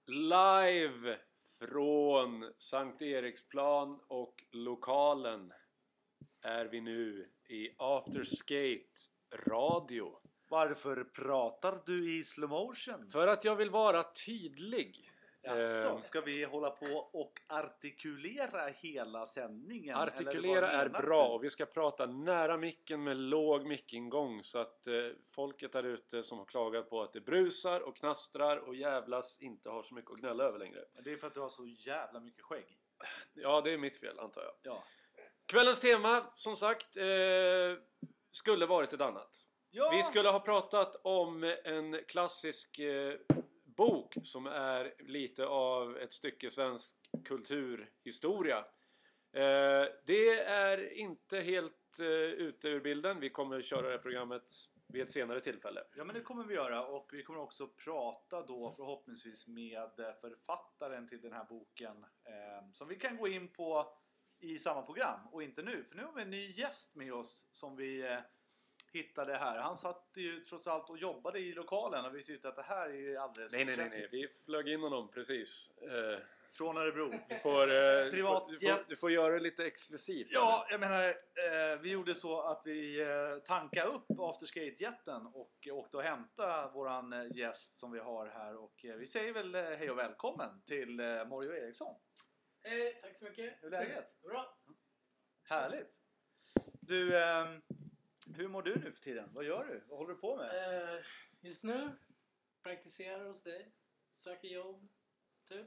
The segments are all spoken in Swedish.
Live från Sankt Eriksplan och lokalen är vi nu i Afterskate Radio. Varför pratar du i slow motion? För att jag vill vara tydlig. Jaså, ska vi hålla på och artikulera hela sändningen? Artikulera är bra och vi ska prata nära micken med låg mickingång så att folket där ute som har klagat på att det brusar och knastrar och jävlas inte har så mycket att gnälla över längre. Det är för att du har så jävla mycket skägg. Ja, det är mitt fel antar jag. Ja. Kvällens tema, som sagt, skulle varit ett annat. Ja. Vi skulle ha pratat om en klassisk bok som är lite av ett stycke svensk kulturhistoria. Det är inte helt ute ur bilden. Vi kommer köra det här programmet vid ett senare tillfälle. Ja, men det kommer vi göra, och vi kommer också prata då förhoppningsvis med författaren till den här boken som vi kan gå in på i samma program och inte nu. För nu har vi en ny gäst med oss som vi hittade här. Han satt ju trots allt och jobbade i lokalen och vi tyckte att det här är alldeles Nej. Vi flög in honom precis. Från Örebro. Du får göra det lite exklusivt. Ja, jag menar, vi gjorde så att vi tankade upp Afterskate-jätten och åkte och hämtade våran gäst som vi har här. Och vi säger väl hej och välkommen till Mario Eriksson. Hej, tack så mycket. Hur är läget? Bra. Härligt. Du, hur mår du nu för tiden? Vad gör du? Vad håller du på med? Just nu praktiserar hos dig. Söker jobb, typ.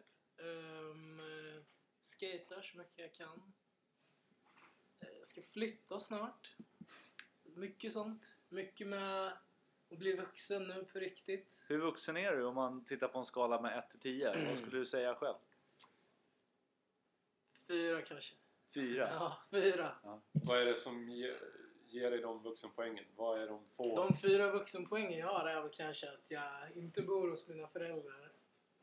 Skater så mycket jag kan. Jag ska flytta snart. Mycket sånt. Mycket med att bli vuxen nu på riktigt. Hur vuxen är du om man tittar på en skala med 1-10? Vad skulle du säga själv? 4 kanske. 4? Ja, 4. Ja. Vad är det som ger dig de vuxenpoängen? Vad är de få? De 4 vuxenpoängen jag har är väl kanske att jag inte bor hos mina föräldrar.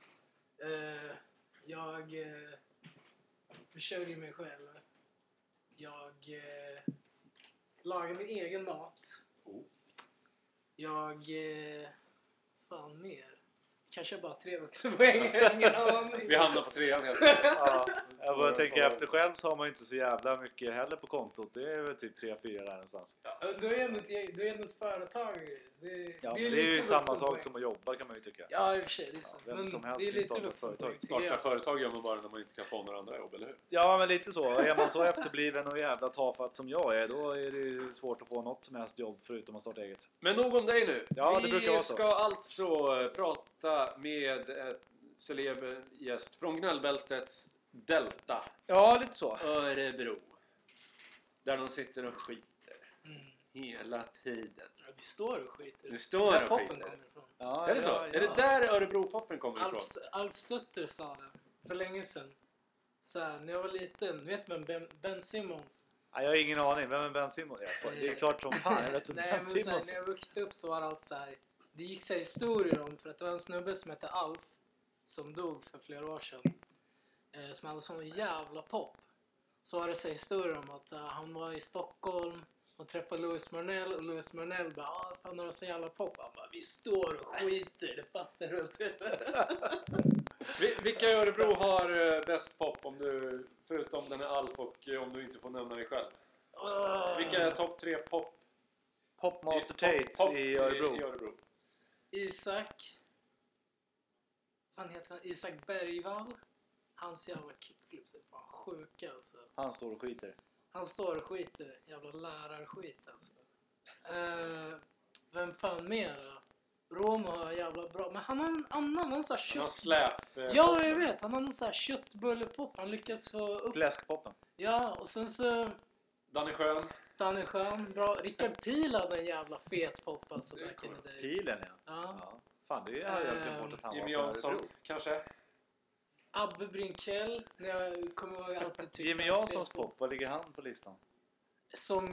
Jag försörjer mig själv. Jag lagar min egen mat. Oh. Jag... fan mer. Kanske bara 3 vuxenpoäng. Vi hamnar på 3 helt Ja, jag bara tänker efter själv så har man inte så jävla mycket heller på kontot. Det är väl typ 3-4 där någonstans. Ja, du är ändå ett företag. Det är ju samma sak som att jobba kan man ju tycka. Ja, i och för sig. Det är sant. Vem som Men helst det är kan lite starta ett vuxenpoäng. företag. Starta företag gör man bara när man inte kan få några andra jobb, eller hur? Ja, men lite så. Är man så efterbliven och jävla tafatt som jag är, då är det ju svårt att få något som helst jobb förutom att starta eget. Men nog om dig nu. Ja, det brukar vara så. Vi ska alltså prata med en celeber gäst från Gnällbältets Delta. Ja, lite så. Örebro. Där de sitter och skiter. Hela tiden. Ja, vi står och skiter. Vi står där och poppen skiter. kommer ifrån. Ja, Är det så? ja. Är det där Örebro-poppen kommer ifrån? Alf Sutter sa det för länge sedan. Så här, när jag var liten, vet vem Ben Simmons? Ja, jag har ingen aning. Vem är Ben Simmons? Det är klart som fan. Jag vet inte Nej, Ben men så här, Simmons. när jag vuxte upp så var det allt så här. Det gick så här historier om, för att det var en snubbe som hette Alf som dog för flera år sedan. Som hade sån jävla pop. Så var det så här historier om att han var i Stockholm och träffade Louis Marnell, och Louis Marnell bara, fan har du så jävla pop? Han bara, vi står och skiter, det fattar du inte. Vilka i Örebro har bäst pop om du, förutom den är Alf och om du inte får nämna dig själv? Vilka är topp 3 pop? Popmaster Tates i Örebro. Isak. Fan heter han? Isak Bergvall. Hans jävla kickflips är fan sjuka alltså. Han står och skiter. Han står och skiter. Jävla lärarskit alltså. Vem fan mer då? Romo har jävla bra. Men han har en annan. Han sa Han har släp. Ja, jag vet. Han har en sån här köttbullepop. Han lyckas få upp. Fläskpoppen. Ja, och sen så... Danne Schön. Bra. Rickard Pil hade en jävla fet pop alltså. Back in the days. Pilen, ja. Ja. Fan, det är jag glömt bort att han Jimmy var från Jansson, Örebro. kanske? Abbe Brinkell. När jag kommer ihåg alltid tyckte Jimmy Janssons pop, vad ligger han på listan? Som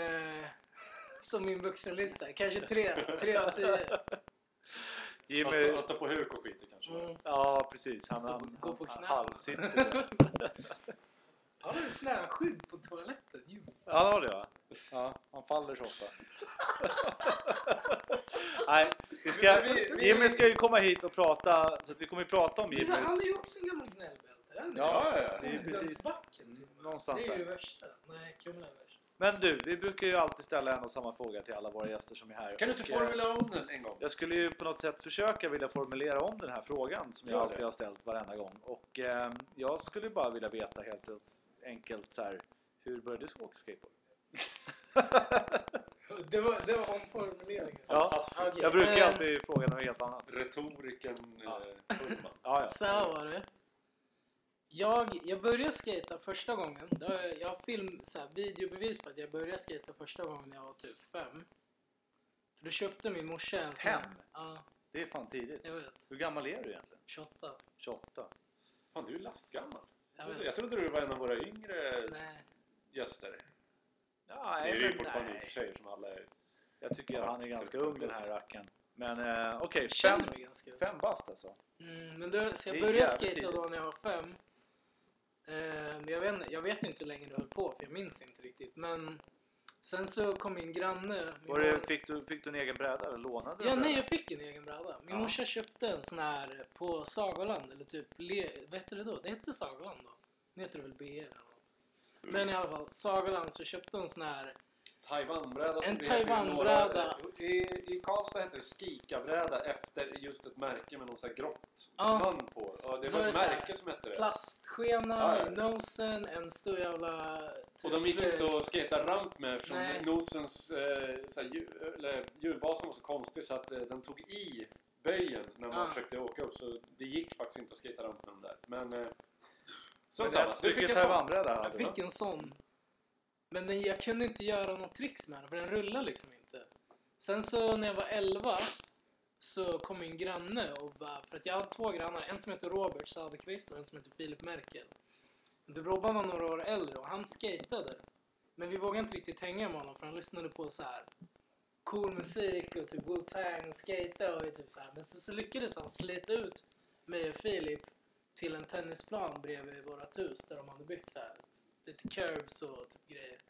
min vuxenlista. Kanske 3 av 10. Jimmy... Han står på huk och skiter kanske. Ja, precis. Han går på knä. halvsitter. Har du knäskydd på toaletten? Jo. Ja, det var. Ja, han faller så ofta. Nej, Jimmy ska ju komma hit och prata, så att vi kommer ju prata om Jimmys... Men han är ju också en gammal gnällbälte. Ja. Det är precis någonstans det är ju där. det värsta. Nej, Kumla är värst. Men du, vi brukar ju alltid ställa en och samma fråga till alla våra gäster som är här. Kan du inte formulera om den en gång? Jag skulle ju på något sätt försöka vilja formulera om den här frågan som jag alltid har ställt varenda gång. Och jag skulle bara vilja veta helt enkelt så här, hur började du åka skateboard? Det var omformuleringen. Ja, Okay. jag brukar alltid fråga något helt annat. Retoriken Pullman. Ja. Så här var det. Jag började skata första gången. Jag har så här, videobevis på att jag började skata första gången när jag var typ 5. För då köpte min morsa en sån. 5? Ja, Det är fan tidigt. jag vet. Hur gammal är du egentligen? 28. 28. Fan, du är lastgammal. Jag Jag trodde du var en av våra yngre Nej. gäster. Ja, Det är ju men fortfarande nej. tjejer som alla är. Jag tycker han är ganska ung den här racken. Men okej, Jag känner mig ganska ung. 5 bast alltså. Men då, så Det jag är började jävligt skata tidigt. då när jag var 5. Men jag vet inte hur länge du höll på, för jag minns inte riktigt. Men sen så kom min granne. Fick du en egen bräda eller lånade du Ja, en nej, bräda? jag fick en egen bräda. Min Ja. morsa köpte en sån här på Sagoland, eller typ, vad hette det då? Det hette Sagoland då. Nu heter det väl BR eller något. Men i alla fall, Sagoland, så köpte hon sån här. Taiwanbräda. En som det heter i Taiwanbräda. I Karlstad heter det Skikabräda efter just ett märke med någon sån här grått Ja. man på. Ja, det Så var är ett det så här märke som hette det. Plastskena Ja, i nosen, en stor jävla... Typ, Och de gick inte att skata ramp med eftersom Nej. nosens hjulbasen var så konstig så att den tog i böjen när man försökte åka upp. Så det gick faktiskt inte att skata ramp med den där. Men Men samma. ett stycke en sån. Taiwanbräda Jag hade du, va? fick en sån. Men jag kunde inte göra något tricks med den, för den rullade liksom inte. Sen så när jag var 11 så kom min granne och bara, för att jag hade 2 grannar, en som heter Robert Söderqvist och en som heter Filip Merkel. Robban var några år äldre och han skatade. Men vi vågade inte riktigt hänga med honom för han lyssnade på så här cool musik och typ Wu-Tang och skata och typ så här. Men så lyckades han slita ut mig och Filip till en tennisplan bredvid vårat hus där de hade byggt så här lite curbs och typ grejer.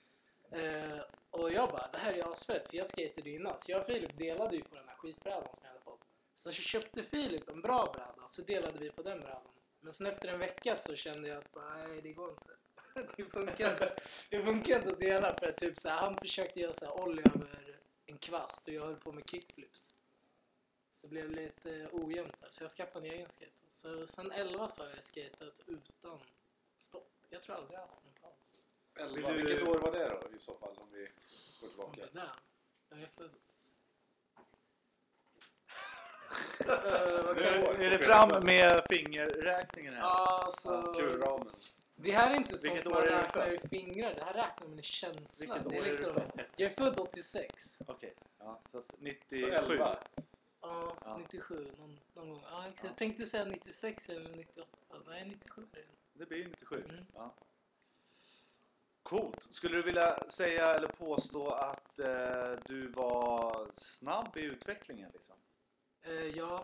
Och jag bara, det här är ju asfett, för jag skatade innan. Så jag och Filip delade ju på den här skitbrädan som jag hade fått. Så köpte Filip en bra bräda, så delade vi på den brädan. Men sen efter en vecka så kände jag att nej, det går inte. Det funkar inte att dela, för att typ så här, han försökte göra så här ollie över en kvast och jag höll på med kickflips. Så det blev lite ojämnt där, så jag skaffade en egen skate. Så sen 11 så har jag skatat utan stopp. Jag tror aldrig jag har haft en paus. 11. Vilket år var det då i så fall om vi går Som tillbaka? det där. Jag är född. Är det fram med fingerräkningen här? Ja, så... Kulramen. Det här är inte sånt Vilket man år är du räknar född? i fingrar. Det här räknar man i känsla. Vilket Det är år är du liksom... född? Jag är född 86. Okej, ja, så Så 97. 11. Ja, Ja. 97. Någon gång. Ja, jag tänkte säga 96 eller 98. Nej, 97 är det. Det blir 97. Mm. Ja. Coolt. Skulle du vilja säga eller påstå att du var snabb i utvecklingen liksom? Ja.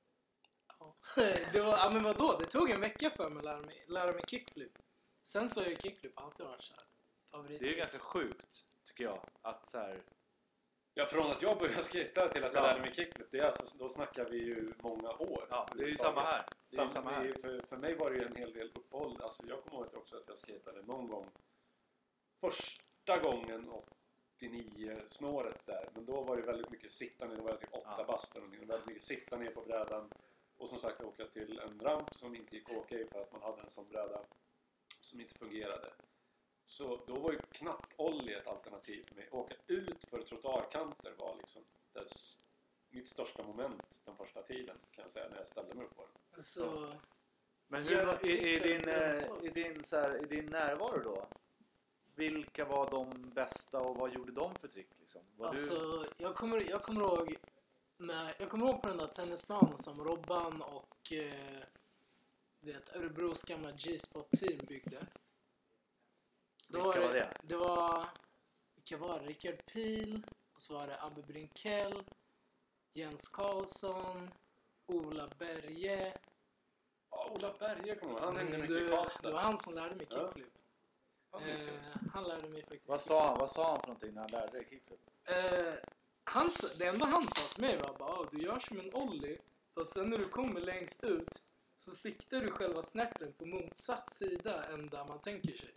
Det var, ja, men vadå? Det tog en vecka för mig att lära mig kickflip. Sen så är ju kickflip alltid varit så här favorit. Det är ju ganska sjukt, tycker jag, att så här... Ja, från att jag började skata till att jag Ja. lärde mig kickflip, det är alltså, då snackar vi ju många år. Ja, det är ju samma här. Det är ju samma här. För mig var det ju en hel del uppehåll. Alltså jag kommer ihåg också att jag skatade någon gång. Första gången 89 snåret där. Men då var det väldigt mycket sitta ner. Då var jag typ 8 bast eller någonting. Väldigt mycket sitta ner på brädan. Och som sagt åka till en ramp som inte gick att åka i för att man hade en sån bräda som inte fungerade. Så då var ju knappt ollie ett alternativ för mig. Åka ut för trottoarkanter var liksom mitt största moment den första tiden, kan jag säga, när jag ställde mig upp på den. Så... Men Göra hur, tricks i din närvaro då? Vilka var de bästa och vad gjorde de för trick liksom? Alltså, jag kommer ihåg på den där tennisplanen som Robban och Örebros gamla G-spot team byggde. Vilka var det? Det var, vilka var det? Rickard Pil, och så var det Abbe Brinkell, Jens Karlsson, Ola Berge. Ja, Ola Berge kommer jag ihåg. Han hängde mycket i Det Karlstad. var han som lärde mig kickflip. Ja, mysigt. Han lärde mig faktiskt. Vad sa han för någonting när han lärde dig kickflip? det enda han sa till mig var bara, du gör som en ollie, fast sen när du kommer längst ut så siktar du själva snärten på motsatt sida än där man tänker sig.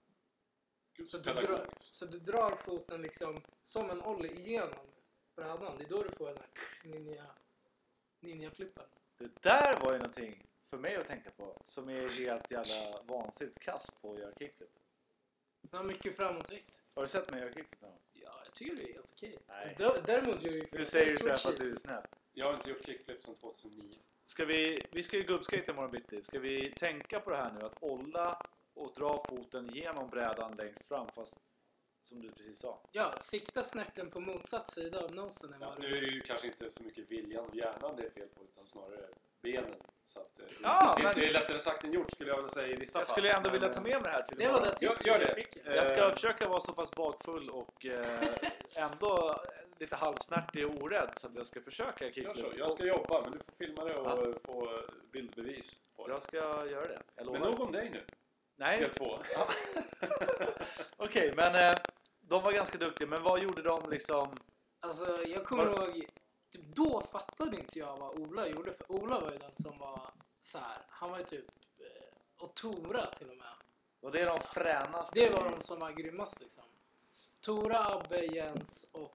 Så du drar foten liksom som en ollie igenom brädan. Det är då du får den här ninja-flippen. Det där var ju någonting för mig att tänka på som är helt jävla vansinnigt kast på att göra kickflip. Så har mycket framåtvikt. Har du sett mig göra kickflip någon gång? Ja, jag tycker det är helt okej. Nej. Alltså, däremot gör du ju... Nu säger du så här för att du är snäll. Jag har inte gjort kickflip sedan 2009. Vi ska ju gubbskate imorgon bitti. Ska vi tänka på det här nu? Att olla och dra foten genom brädan längst fram, fast som du precis sa. Ja, sikta snärten på motsatt sida av nosen än vad Nu är det ju kanske inte så mycket viljan och hjärnan det är fel på, utan snarare benen. Så att det är lättare sagt än gjort, skulle jag vilja säga i vissa fall. Jag skulle ändå vilja ta med mig det här till det var det tipset gör det. jag fick. Jag ska försöka vara så pass bakfull och ändå lite halvsnärtig och orädd, så att jag ska försöka kickflip. Jag ska jobba, men du får filma det och få bildbevis på det. Jag ska göra det. Men nog om dig nu. Nej. Del 2. Okej, men de var ganska duktiga. Men vad gjorde de liksom? Alltså, jag kommer ihåg... Typ, då fattade inte jag vad Ola gjorde. För Ola var ju den som var så här. Han var ju typ... och Tora till och med. Och det är de fränaste. Det var de som var grymmast liksom. Tora, Abbe, Jens och...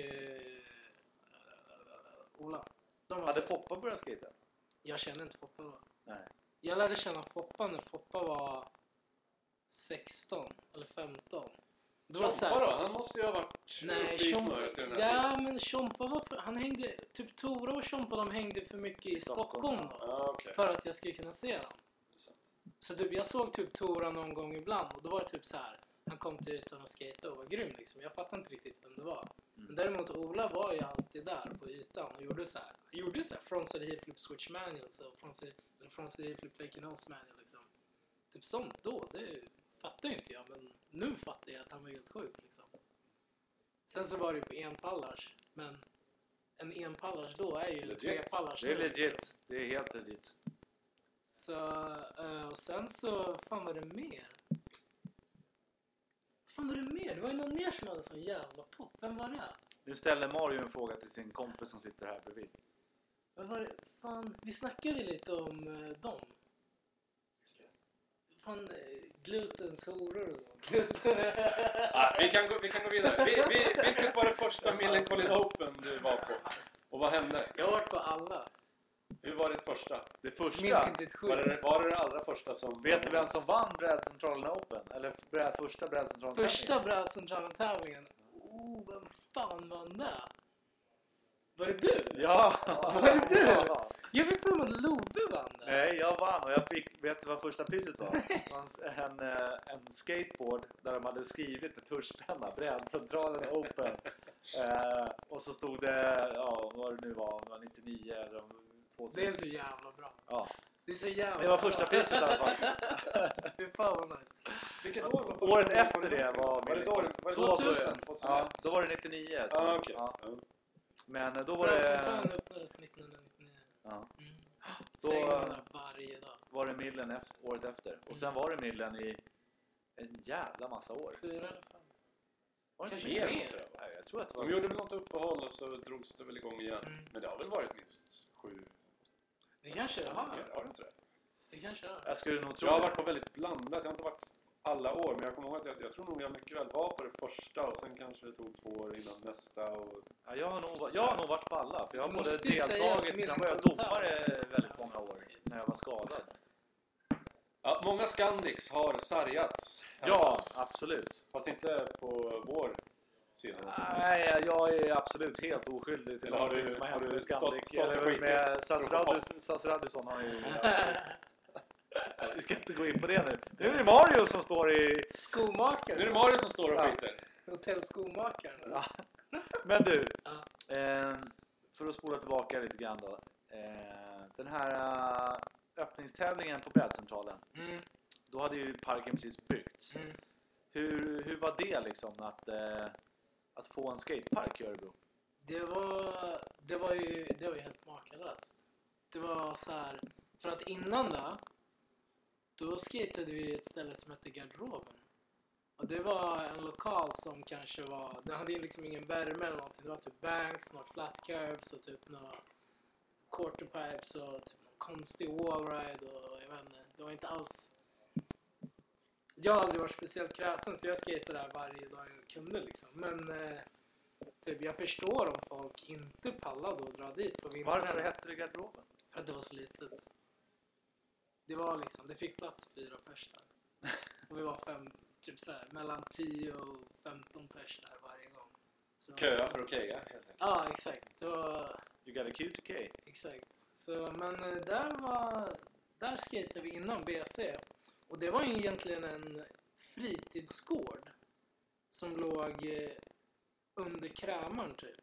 Ola. De var Hade bäst. Foppa börjat skata? Jag kände inte Foppa då. Nej. Jag lärde känna Foppa när Foppa var 16 eller 15. Det var så Tjompa här, då? Han måste ju ha varit nej, uppe i smöret till den här ja, tiden. men Tjompa var han hängde, typ Tora och Tjompa, de hängde för mycket i Stockholm då. Ja, okej. För att jag skulle kunna se dem. Så typ, jag såg typ Tora någon gång ibland och då var det typ så här. Han kom till ytan och skejtade och var grym liksom. Jag fattade inte riktigt vem det var. Men däremot Ola var ju alltid där på ytan och gjorde så här. Han gjorde så här frontside heel flip switch manual, så frontside heel flip fake nose manual liksom. Typ sånt då, det fattar ju inte jag, men nu fattar jag att han var helt sjuk liksom. Sen så var det ju på enpallars, men en enpallars då är ju en Legit. trepallars. Det är nu, legit. liksom. Det är helt legit. Så, och sen så, fan var det mer? Det var ju någon mer som hade sån jävla pop. Vem var det? Nu ställer Mario en fråga till sin kompis som sitter här bredvid. Vad var det? Fan, vi snackade lite om dem. Fan, glutens horor och så. Vi kan gå vidare. Vilket var det första Millencolin Open du var på? Och vad hände? Jag har varit på alla. Hur var det första? Det första. Minns inte ett skit. Var det allra första som... Vet du vem som vann brädcentralen Open? Eller första brädcentralen? Första brädcentralen-tävlingen. Vem fan vann det? Var det du? Ja! Var det du? Jag fick på mig att Love vann det. Nej, jag vann och jag fick, vet du vad första priset var? En skateboard där de hade skrivit med tuschpenna, brädcentralen Open. Och så stod det, ja, vad det nu var 99 eller 2000. Det är så jävla bra. Ja. Det är så jävla Det var första priset i alla fall. Fy fan vad nice. Vilket år var första? Året efter det Var det då? Var det 2000? 2001? Ja, då var det 99. Så, Ah, okej. ja. Men då var det... Brädcentralen öppnades 1999. Ja. Så Då hänger man där varje dag. var det Millen året efter. Och sen var det Millen i en jävla massa år. 4 eller 5. Var det Kanske inte mer. mer? Nej, jag tror att det var... De gjorde väl något uppehåll och så drogs det väl igång igen. Mm. Men det har väl varit minst 7... Det kanske det har. Har det inte det? Det kanske det har. Jag skulle nog tro Jag har det. varit på väldigt blandat. Jag har inte varit alla år, men jag kommer ihåg att jag tror nog jag mycket väl var på det första och sen kanske det tog 2 år innan nästa. Och... Ja, jag har nog varit på alla. För jag har Du både måste ju säga deltagit, mer sen än var jag kommentar. domare väldigt många år när jag var skadad. Ja, många Scandics har sargats. Ja, absolut. Fast inte på vår sida naturligtvis. Nej, jag är absolut helt oskyldig till Eller har någonting du- som har har hänt du med Scandic. stått och Eller skitit med för SAS Radisson har ju... Vi ska inte gå in på det nu. Nu är det Mario som står i... Skomakaren. Nu är det Mario som står och Ja. skiter. Hotellskomakaren. Ja. Men du, Ja. för att spola tillbaka lite grann då. Den här öppningstävlingen på brädcentralen. Mm. Då hade ju parken precis byggts. Mm. Hur var det liksom att få en skatepark i Örebro? Det var ju helt makalöst. Det var så här, för att innan då skatade vi ett ställe som hette Garderoben. Och det var en lokal som kanske var... Den hade liksom ingen värme eller någonting. Det var typ banks, några flat curbs och typ några quarterpipes och typ någon konstig wallride och jag vet inte. Det var inte alls... Jag har aldrig varit speciellt kräsen så jag skatade där varje dag jag kunde liksom. Men typ jag förstår om folk inte pallade att dra dit på vintern. Varför hette det garderoben? För att det var så litet. Det var liksom, det fick plats 4 pers där. Och vi var 5, typ så här, mellan 10 och 15 pers där varje gång. Så det var Köa liksom- för att keja helt enkelt. Ja, exakt. Det var... You got a cute K. Exakt. Så, men där skatade vi innan BC. Och det var ju egentligen en fritidsgård som låg under Krämaren typ.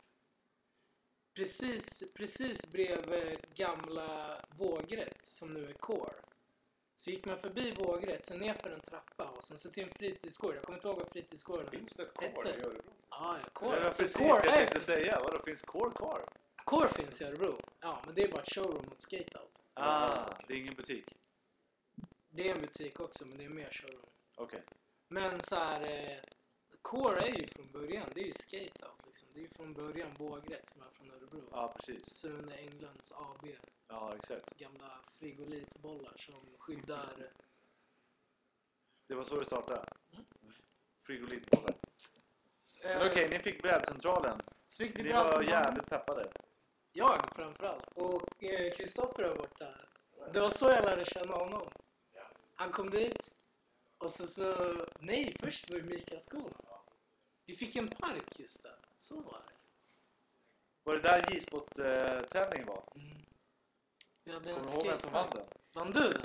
Precis bredvid gamla Vågrätt som nu är Core. Så gick man förbi Vågrätt, sen ner för en trappa och sen så till en fritidsgård. Jag kommer inte ihåg vad fritidsgården Finns det ett kår i Örebro? Ja, Det Core. var Så precis Core det jag är... tänkte säga. Vadå, finns Core kvar? Core finns i Örebro. Ja, men det är bara ett showroom mot skateout. Det är ingen butik. Det är en butik också, men det är mer showroom. Okej. Men så här, Core är ju från början, det är ju skateout liksom. Det är ju från början Vågrätt som är från Örebro. Ja, precis. Sune Englands AB. Ja, exakt. Gamla frigolitbollar som skyddar... Det var så det startade. Frigolitbollar. Men okej, ni fick brädcentralen. Så fick vi Ni var brädcentralen. jävligt peppade. Jag framförallt. Och Kristoffer har varit där. Det var så jag lärde känna honom. Han kom dit. Och så... Nej, först var det Mikaskolan. Vi fick en park just där. Så var det. Var det där J-spot-tävlingen var? Vi hade en Kommer du ihåg vem som vann skatepark. den? Vann du den?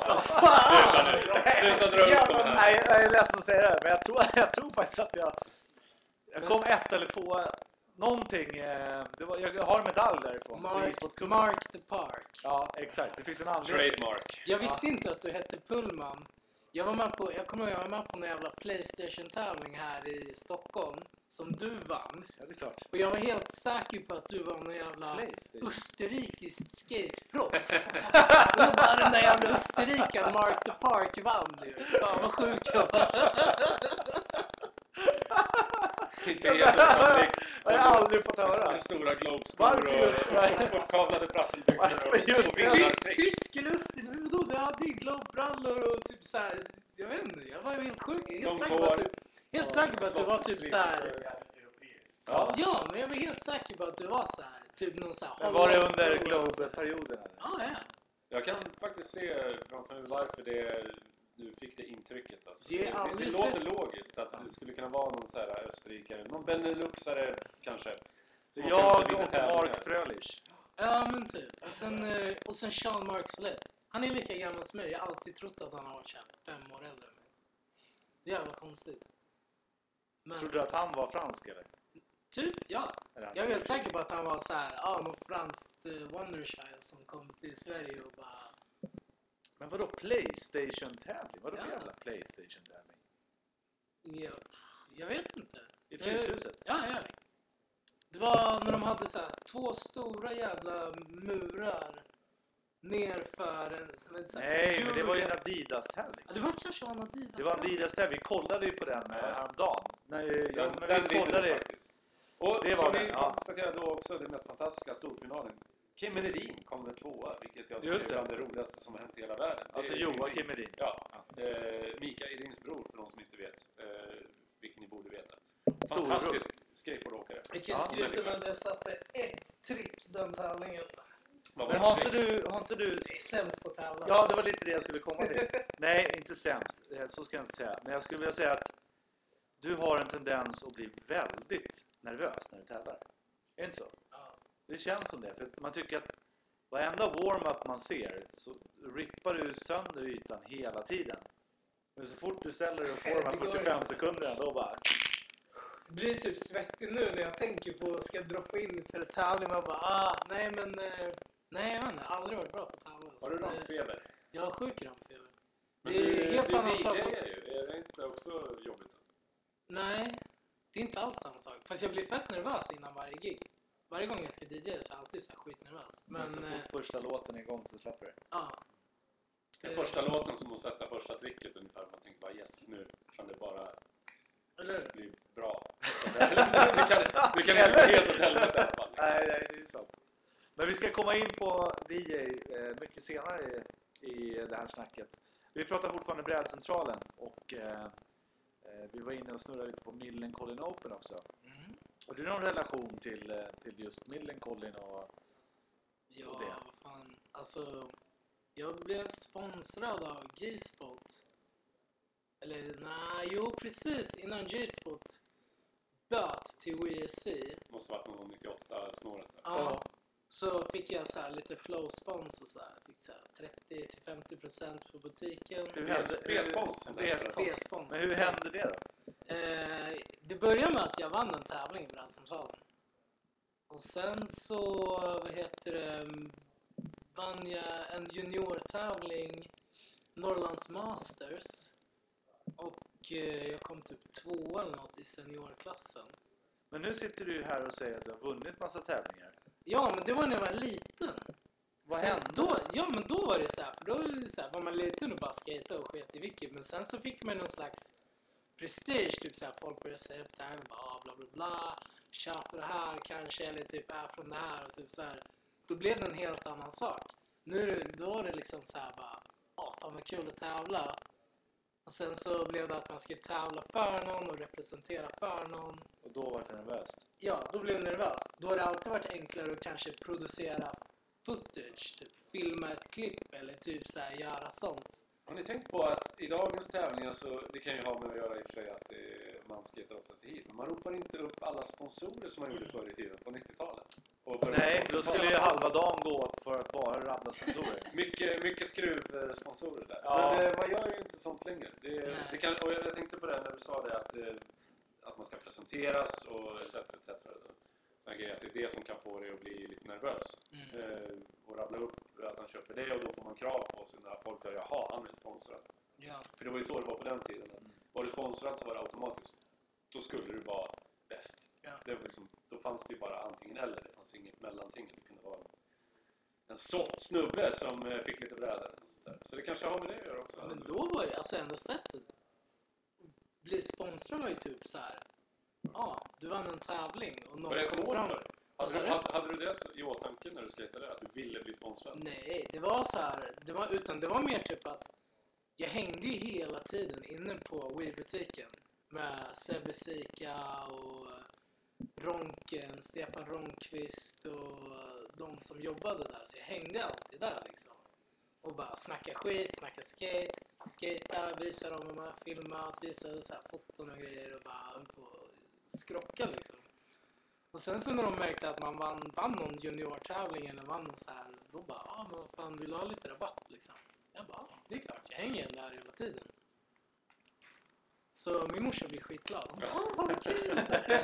Sluta dra upp de här. Nej, jag är ledsen att säga det. Men jag tror faktiskt att jag kom 1 eller 2. Någonting. Jag har en medalj därifrån. Mark the Park. Ja, exakt. Det finns en anledning. Trademark. Jag visste inte att du hette Pullman. Jag var med på en jävla PlayStation-tävling här i Stockholm som du vann. Ja, det är klart. Och jag var helt säker på att du var någon jävla PlayStation. österrikiskt skateproffs. Och då bara den där jävla österrikaren Mark the Park vann ju. Fan vad sjukt jag var. Inte helt osannolikt. Jag har aldrig fått höra. Med stora globeskor Varför just det? och uppkavlade prasselbyxor. Varför just det? Tysk eller österriksk? Men vadå? Du hade ju globbrallor och typ såhär. Jag vet inte, jag var helt sjuk. Helt säker på att du var typ såhär. Ja, men jag var helt säker på att du var så här, typ någon så här. Men var det under Globe-perioden eller? Ja, ja. Jag kan faktiskt se framför mig varför du fick det intrycket. Alltså. Det är aldrig det låter sett- logiskt att det skulle kunna vara någon så här österrikare, någon Beneluxare kanske. som Jag åker ut och vinner och tävlingar. Mark Frölich. Ja, men typ. Och sen Jean-Marc Solette. Han är lika gammal som mig. Jag har alltid trott att han har varit så här 5 år äldre än mig. Det är jävla konstigt. Men Trodde du att han var fransk eller? typ, ja. Eller han- Jag är helt säker på att han var så här, någon franskt Wonderchild som kom till Sverige och bara... Men vadå Playstation-tävling? Vadå för Ja. jävla Playstation-tävling? Jag vet inte. I Fryshuset? Ja. Det var när de hade så här 2 stora jävla murar nerför en... som ett så här Nej, men det var ju en hjul. Adidas-tävling. Ja, det var kanske en Adidas. Det var Adidas-tävling. Vi kollade ju på den häromdagen. Nej, Den men vinner vi du kollade. faktiskt. Och Det som var vi den, ja. konstaterade då också, den mest fantastiska storfinalen. Kim Edin kom med 2, vilket jag Just tycker är det. bland det roligaste som har hänt i hela världen. Alltså Det är Joakim Edin. Ja. Mika Edins bror, för de som inte vet. Vilket ni borde veta. Storbror. Fantastisk skateboardåkare. Jag kan Ja, skryta med att jag satte ett trick den tävlingen. Vad var Men det? har inte du... Jag är sämst på att tävla. Ja, det var lite det jag skulle komma till. Nej, inte sämst. Så ska jag inte säga. Men jag skulle vilja säga att du har en tendens att bli väldigt nervös när du tävlar. Är det inte så? Ja. Det känns som det. För man tycker att varenda warm-up man ser så rippar du sönder ytan hela tiden. Men så fort du ställer dig och får de här Det går 45 inte. sekunderna då bara... Jag blir typ svettig nu när jag tänker på ska jag droppa in för en tävling. Jag bara, nej jag vet inte. Aldrig varit bra på att tävla. Har du Så det- rampfeber? Jag har sjuk rampfeber. Men Det är helt annan sak. DJ:ar ju. Är det inte också jobbigt? Nej, det är inte alls samma sak. Fast jag blir fett nervös innan varje gig. Varje gång jag ska DJ så är jag alltid så här skitnervös. Men så fort första låten är igång så släpper det. Ja. Den första låten som att sätta första tricket ungefär. Man tänker bara yes, nu kan det bara Eller? bli bra. Du kan inte helt åt helvete i alla fall. Nej, det är sant. Men vi ska komma in på DJ mycket senare i det här snacket. Vi pratar fortfarande brädcentralen och vi var inne och snurrade lite på Millencolin Open också. Mm. Och det är någon relation till just Millencolin och Ja, och det. vad fan. Alltså, jag blev sponsrad av G-Spot. Eller nej, jo precis. Innan G-Spot böt till WSC. Måste varit någon 98 snåret där. Ja. Så fick jag så här lite flow-spons och så här. Fick så här 30-50% på butiken. Hur hände B-spons. B-spons. Men hur hände det då? Det började med att jag vann en tävling i brädcentralen. Och sen så, vann jag en juniortävling, Norrlands Masters. Och jag kom typ 2 eller något i seniorklassen. Men nu sitter du ju här och säger att du har vunnit massa tävlingar. Ja, men det var när jag var liten. Vad Sen, hände? Då var det så här, för då var man liten och bara skejtade och sket i vilket. Men sen så fick man någon slags prestige, typ så här, folk började säga upp det här och bara bla bla bla, köper det här kanske, eller typ är från det här och typ så här. Då blev det en helt annan sak. Då är det liksom så här bara, fan vad kul att tävla. Och sen så blev det att man skulle tävla för någon och representera för någon. Och då var det nervöst. Ja, då blev jag nervös. Då har det alltid varit enklare att kanske producera footage, typ filma ett klipp eller typ så här göra sånt. Har ni tänkt på att i dagens tävlingar så, det kan ju ha med att göra i och för sig att man skejtar oftast hit, men man ropar inte upp alla sponsorer som man gjorde förr i tiden på 90-talet. Nej, för då skulle ju halva dagen gå åt för att bara rabbla sponsorer. Mycket skruvsponsorer där. Ja. Men man gör ju inte sånt längre. Och jag tänkte på det när du sa det att man ska presenteras och etc. Så jag grejer att det är det som kan få dig att bli lite nervös. Och rabbla upp att han köper det, och då får man krav på sig när folk hör, jaha, han är sponsrad. Ja. För det var ju så det var på den tiden. Var du sponsrad så var det automatiskt, då skulle du vara bäst. Ja. Det var liksom, då fanns det ju bara antingen eller, det fanns inget mellanting. Det kunde vara en soft snubbe som fick lite brädor och sånt där. Så det kanske har med det att göra också. Men då var det alltså enda sättet. Bli sponsrad var ju typ så här. Du vann en tävling och någon kom fram. Hade du det i åtanke när du skejtade, att du ville bli sponsrad? Nej, det var så här. Det var mer typ att jag hängde ju hela tiden inne på Wii-butiken med Sebbe Sika och Ronken, Stefan Ronqvist och de som jobbade där. Så jag hängde alltid där liksom. Och bara snacka skit, snacka skata, visa dem hur man har filmat, visa så här foton och grejer och bara höll på att skrocka liksom. Och sen så när de märkte att man vann någon juniortävling eller vann så här, då bara, men vad fan, vill du ha lite rabatt liksom? Jag bara, det är klart, jag hänger där hela tiden. Så min morsa blir skitglad. Hon bara, vad kul!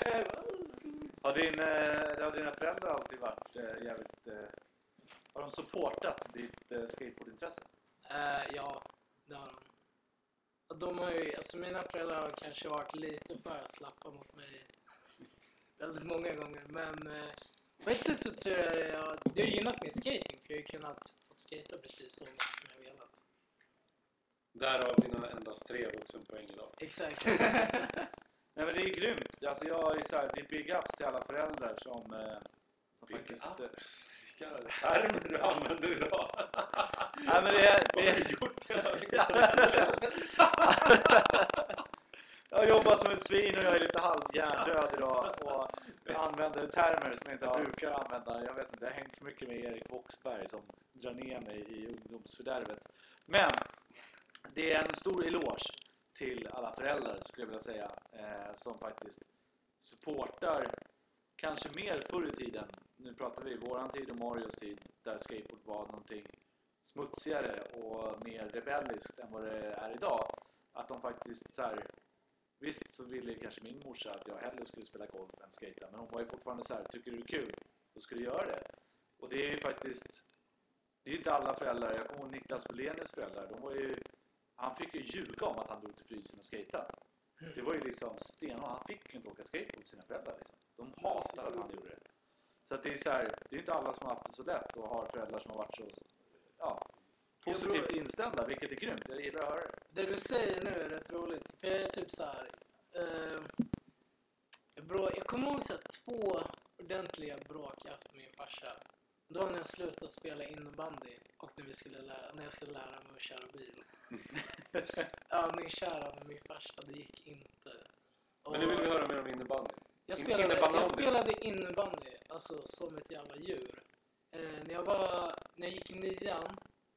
Har dina föräldrar alltid varit jävligt... har de supportat ditt skateboardintresse? Ja, det har de. Och de har ju, alltså mina föräldrar har kanske varit lite för slappa mot mig väldigt många gånger. Men på ett sätt så tror jag det har gynnat min skating, för jag har ju kunnat få skata precis så mycket som jag velat. Därav dina endast 3 vuxenpoäng idag. Exakt. Nej, men det är grymt. Alltså jag är så här, det är big ups till alla föräldrar som faktiskt... Vilka termer du använder idag. Nej, men det är gjort jag jobbar som ett svin och jag är lite halvhjärndöd idag och använder termer som jag inte brukar använda. Jag vet inte, jag har hängt för mycket med Erik Boxberg som drar ner mig i ungdomsfördärvet. Men det är en stor eloge till alla föräldrar, skulle jag vilja säga, som faktiskt supportar kanske mer förr i tiden. Nu pratar vi våran tid och Marios tid, där skateboard var någonting smutsigare och mer rebelliskt än vad det är idag. Att de faktiskt så här, visst så ville kanske min morsa att jag hellre skulle spela golf än skata, men hon var ju fortfarande så här, tycker du det är kul, då ska du göra det. Och det är ju faktiskt, det är inte alla föräldrar. Jag kommer ihåg Niklas Belenius föräldrar, han fick ju ljuga om att han drog till Frysen och skata. Det var ju liksom han fick ju inte åka skateboard till sina föräldrar liksom. De hatade att han gjorde det. Så att det är så här, det är inte alla som har haft det så lätt och har föräldrar som har varit så positivt inställda, vilket är grymt. Jag gillar att höra det. Det du säger nu är rätt roligt. För jag är typ så här, Jag kommer ihåg så här, 2 ordentliga bråk jag haft med min farsa. Det var när jag slutade spela innebandy och när jag skulle lära mig att köra bil. Övningsköra med min farsa, det gick inte. Men nu vill vi höra mer om innebandy. Jag spelade innebandy, alltså som ett jävla djur. När jag gick i 9:an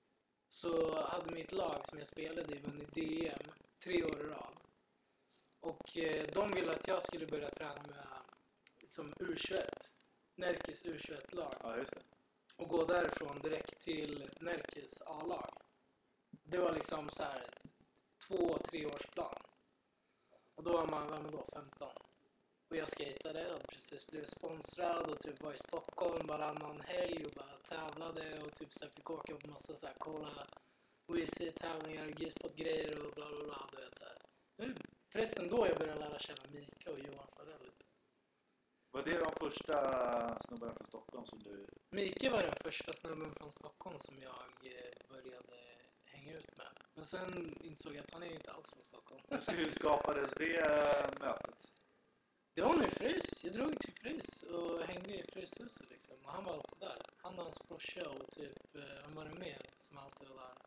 så hade mitt lag som jag spelade i vunnit DM 3 år i rad. Och de ville att jag skulle börja träna med som U21. Närkes U21-lag. Ja, just det. Och gå därifrån direkt till Närkes A-lag. Det var liksom så här 2-3 års plan. Och då var man, då 15. Och jag skatade och precis blev sponsrad och typ var i Stockholm varannan helg och bara tävlade och typ så här fick åka på massa så här coola WC-tävlingar och G-spot-grejer och bla bla bla, du vet så här. Förresten då jag började lära känna Mika och Johan Farrell. Var det de första snubbarna från Stockholm som du... Mika var den första snubben från Stockholm som jag började hänga ut med. Men sen insåg jag att han är inte alls från Stockholm. Hur skapades det mötet? Det var nog i Frys. Jag drog till Frys och hängde i Fryshuset liksom. Och han var alltid där. Han och hans brorsa och typ, han var det mer som alltid var där.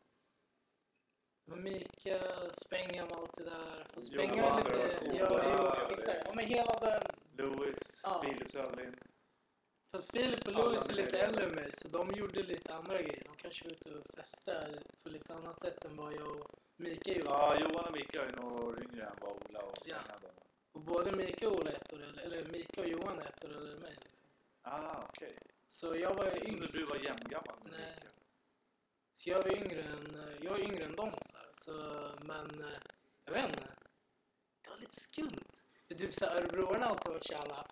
Men Mika, Spengan var alltid där. Fast Spengan var lite... exakt. Ja, men hela den... Louis, Filip Söderlind. Fast Filip och Louis är lite äldre än mig, så de gjorde lite andra grejer. De kanske var ute och festade på lite annat sätt än vad jag och Mika gjorde. Ja, Johan och Mika är några år yngre än vad Ola och Spengan var. Och både Mika och Ola eller Mika och Johan är 1 år eller mig liksom. Okej. Så jag var yngst. Du var jämngammal med Nej. Mika. Så jag är yngre än dem så här. Så, men jag vet inte. Det var lite skumt. För typ så här, Örebroarna har alltid varit så jävla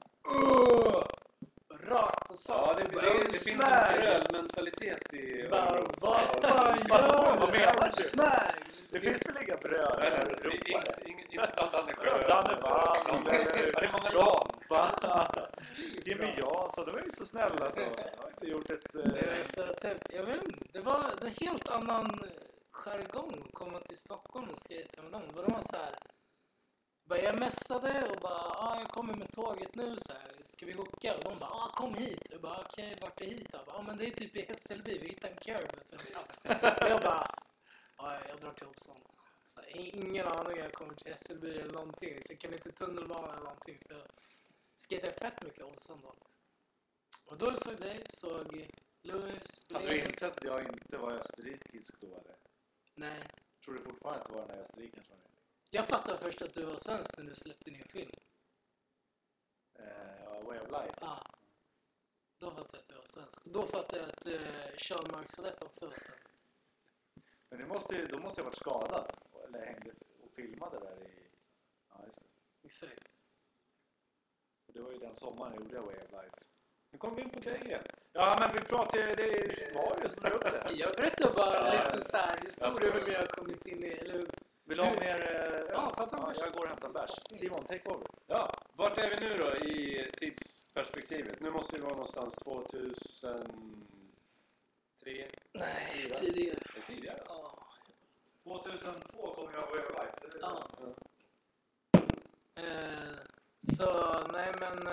rakt på sak. Ja, det finns en bröllmentalitet i Vad fan gör du? Vad menar du? Snäg! Det finns väl inga bröder? Inte bland Danne Sjö. Danne Wall. Det är många Jan. Jimmy Jansson, de är ju så snälla så. Jag har inte gjort ett... Det var så typ, jag vet inte, det var en helt annan jargong att komma till Stockholm och skejta med dem. De var så här, jag mässade och bara, jag kommer med tåget nu så här, ska vi hooka? Och de bara, kom hit. Jag bara, okej, vart är hit? Jag bara, men det är typ i Hässelby, vi hittar en curb. Och jag bara, jag drar till Obson. Så här, ingen aning jag kommer till Hässelby eller någonting, så jag kan inte tunnelbana eller någonting. Så jag skejtade fett mycket Obson då. Och då såg dig, såg Louis. Hade du insett att jag inte var österrikisk då eller? Nej. Tror du fortfarande att det var den här österrikern som Jag fattade först att du var svensk när du släppte ner film. Way of Life. Ja. Då fattade jag att du var svensk. Då fattade jag att Charles Mark också var svensk. Men då måste jag ha varit skadad. Eller hängde och filmade där i... Ja, just det. Exakt. Och det var ju den sommaren jag gjorde Way of Life. Nu kommer vi in på grejer. Ja, men vi pratade... Det var ju som upp det. Jag berättar bara lite så här historier hur jag har kommit in i... Eller... Vill du ha mer... Ja, för att han jag går och hämtar en bärs. Simon, take over. Ja, vart är vi nu då i tidsperspektivet? Nu måste vi vara någonstans 2003. Nej, 4. tidigare. Det är tidigare alltså. Ja. 2002 kom jag Way of Life. Ja. Så, nej men...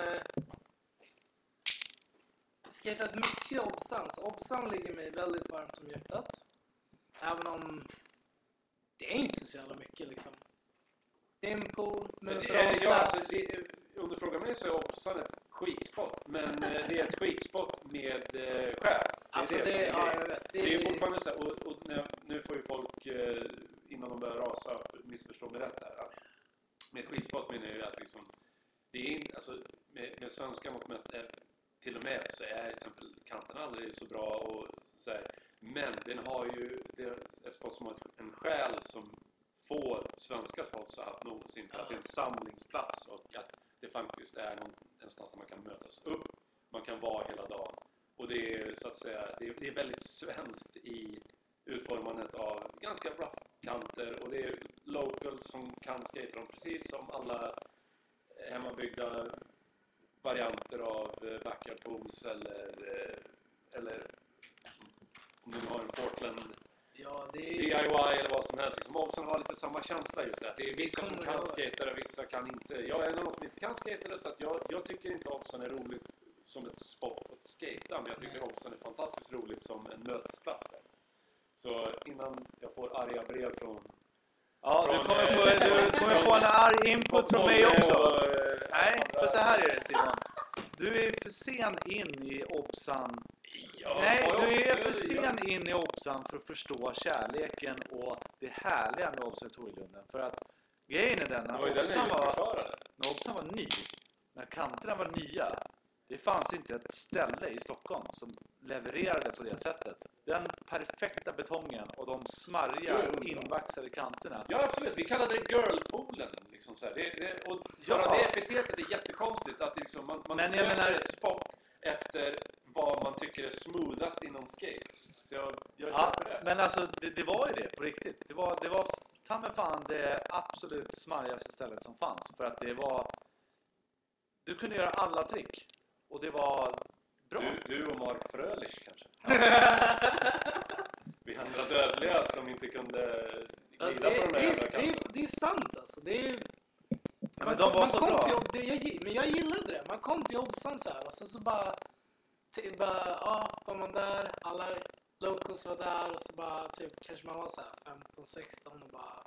Skatat mycket Obsan. Så Obsan ligger mig väldigt varmt om hjärtat. Även om... Det är inte så jävla mycket liksom. Det är en pool med om du frågar mig så är Obsan ett skitspot. Men det är ett skitspot med skär. Alltså jag vet. Det är fortfarande så här, och nu får ju folk innan de börjar rasa missförstå mig rätt här. Med ett skitspot menar jag ju att liksom, det är inte, alltså med svenska mått mätt till och med så är till exempel kanten aldrig så bra och så här. Men den har ju, det är ett spot som har en själ som får svenska spots att haft någonsin för att det är en samlingsplats och att det faktiskt är någonstans där man kan mötas upp, man kan vara hela dagen och det är så att säga, det är väldigt svenskt i utformandet av ganska rough kanter och det är locals som kan skate dem precis som alla hemmabyggda varianter av backyard pools eller om du har en Portland Ja, det är... DIY eller vad som helst. Liksom, Obsen har lite samma känsla just där. Det är vissa som kan skata och vissa kan inte. Jag är en av de som inte kan skata, så att jag tycker inte Obsen är roligt som ett spot att skata, men jag tycker Obsen är fantastiskt roligt som en mötesplats där. Så innan jag får arga brev från... Ja, du kommer få en arg input från mig också. Nej, för så här är det, Simon. Du är för sen in i Obsan. Nej, du är för sen in i Obsan för att förstå kärleken och det härliga med Observatorielunden. För att grejen är den, när Obsan var ny, när kanterna var nya, det fanns inte ett ställe i Stockholm som levererades på det sättet. Den perfekta betongen och de smarriga invaxade kanterna. Ja, absolut. Vi kallade det girlpoolen. Liksom så här. Det epitetet är jättekonstigt. Att liksom man dömer ett spot efter vad man tycker är smoothast inom skate. Så jag köper det. Men alltså, det var ju det på riktigt. Det var ta mig fan det absolut smarrigaste stället som fanns. För att det var... Du kunde göra alla trick. Och det var bra. Du och Mark Frölich kanske. Vi andra dödliga som inte kunde glida på de där jävla kanterna. Det är sant alltså. Det är ju... Men de var så bra. Men jag gillade det. Man kom till Obsan så här och så bara var man där. Alla locals var där och så bara typ kanske man var så här 15-16 och bara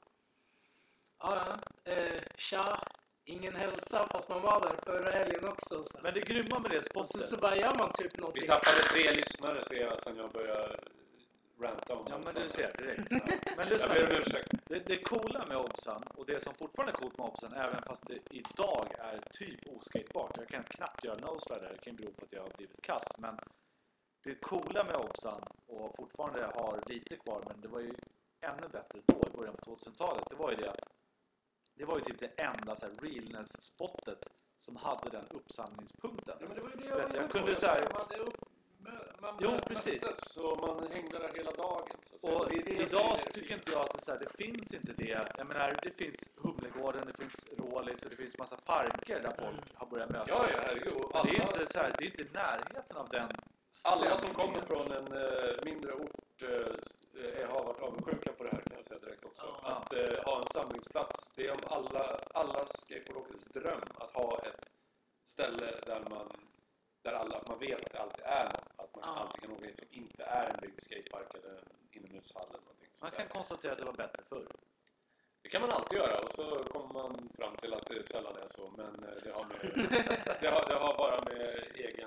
tja. Ingen hälsa fast man var där förra helgen också. Så. Men det grymma med det spottet. Så bara gör man typ någonting. Vi tappade 3 lyssnare ser jag sen jag började ranta om. Ja, men du ser direkt. Men lyssna, det coola med Obsan och det som fortfarande är coolt med Obsan, även fast det idag är typ oskaterbart. Jag kan knappt göra noseslide där. Det kan bero på att jag har blivit kass. Men det coola med Obsan och fortfarande har lite kvar, men det var ju ännu bättre då i början på 2000-talet. Det var ju det att det var ju typ det enda så här realness-spottet som hade den uppsamlingspunkten. Ja, men det var ju det jag kunde så här... Man precis. Så man hängde där hela dagen. Så och idag så tycker inte jag att det, så här, det finns inte det. Jag menar, det finns Humlegården, det finns Rålis och det finns massa parker där folk har börjat mötas. Ja, herregud. Men det är inte så här, det är inte i närheten av den. Alla som kommer från en mindre ort har varit avundsjuka på det här, kan jag säga direkt också. Att ha en samlingsplats. Det är om alla skateboardåkares dröm att ha ett ställe där man vet att det alltid är något. Att man alltid kan åka in som inte är en byggd skatepark eller en inomhushall eller någonting. Man kan konstatera att det var bättre förr. Det kan man alltid göra och så kommer man fram till att det sällan är så. Men det har bara med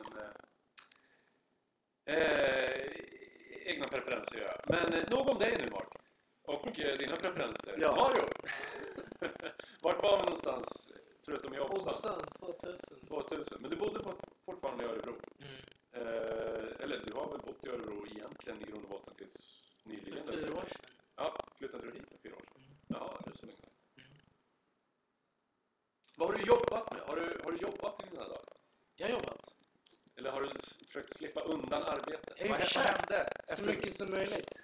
egna preferenser att göra. Men nog om dig nu, Mark. Och dina preferenser. Ja. Mario! Vart var vi någonstans förutom i Obsan? 2000. Men du bodde fortfarande i Örebro. Eller du har väl bott i Örebro egentligen i grund och botten tills nyligen? För 4 år sedan. Ja, flyttade du hit för 4 år sedan? Ja, det är så länge. Vad har du jobbat med? Har du jobbat i dina dagar? Jag har jobbat. Eller har du försökt slippa undan arbetet? Jag har försökt så mycket som möjligt.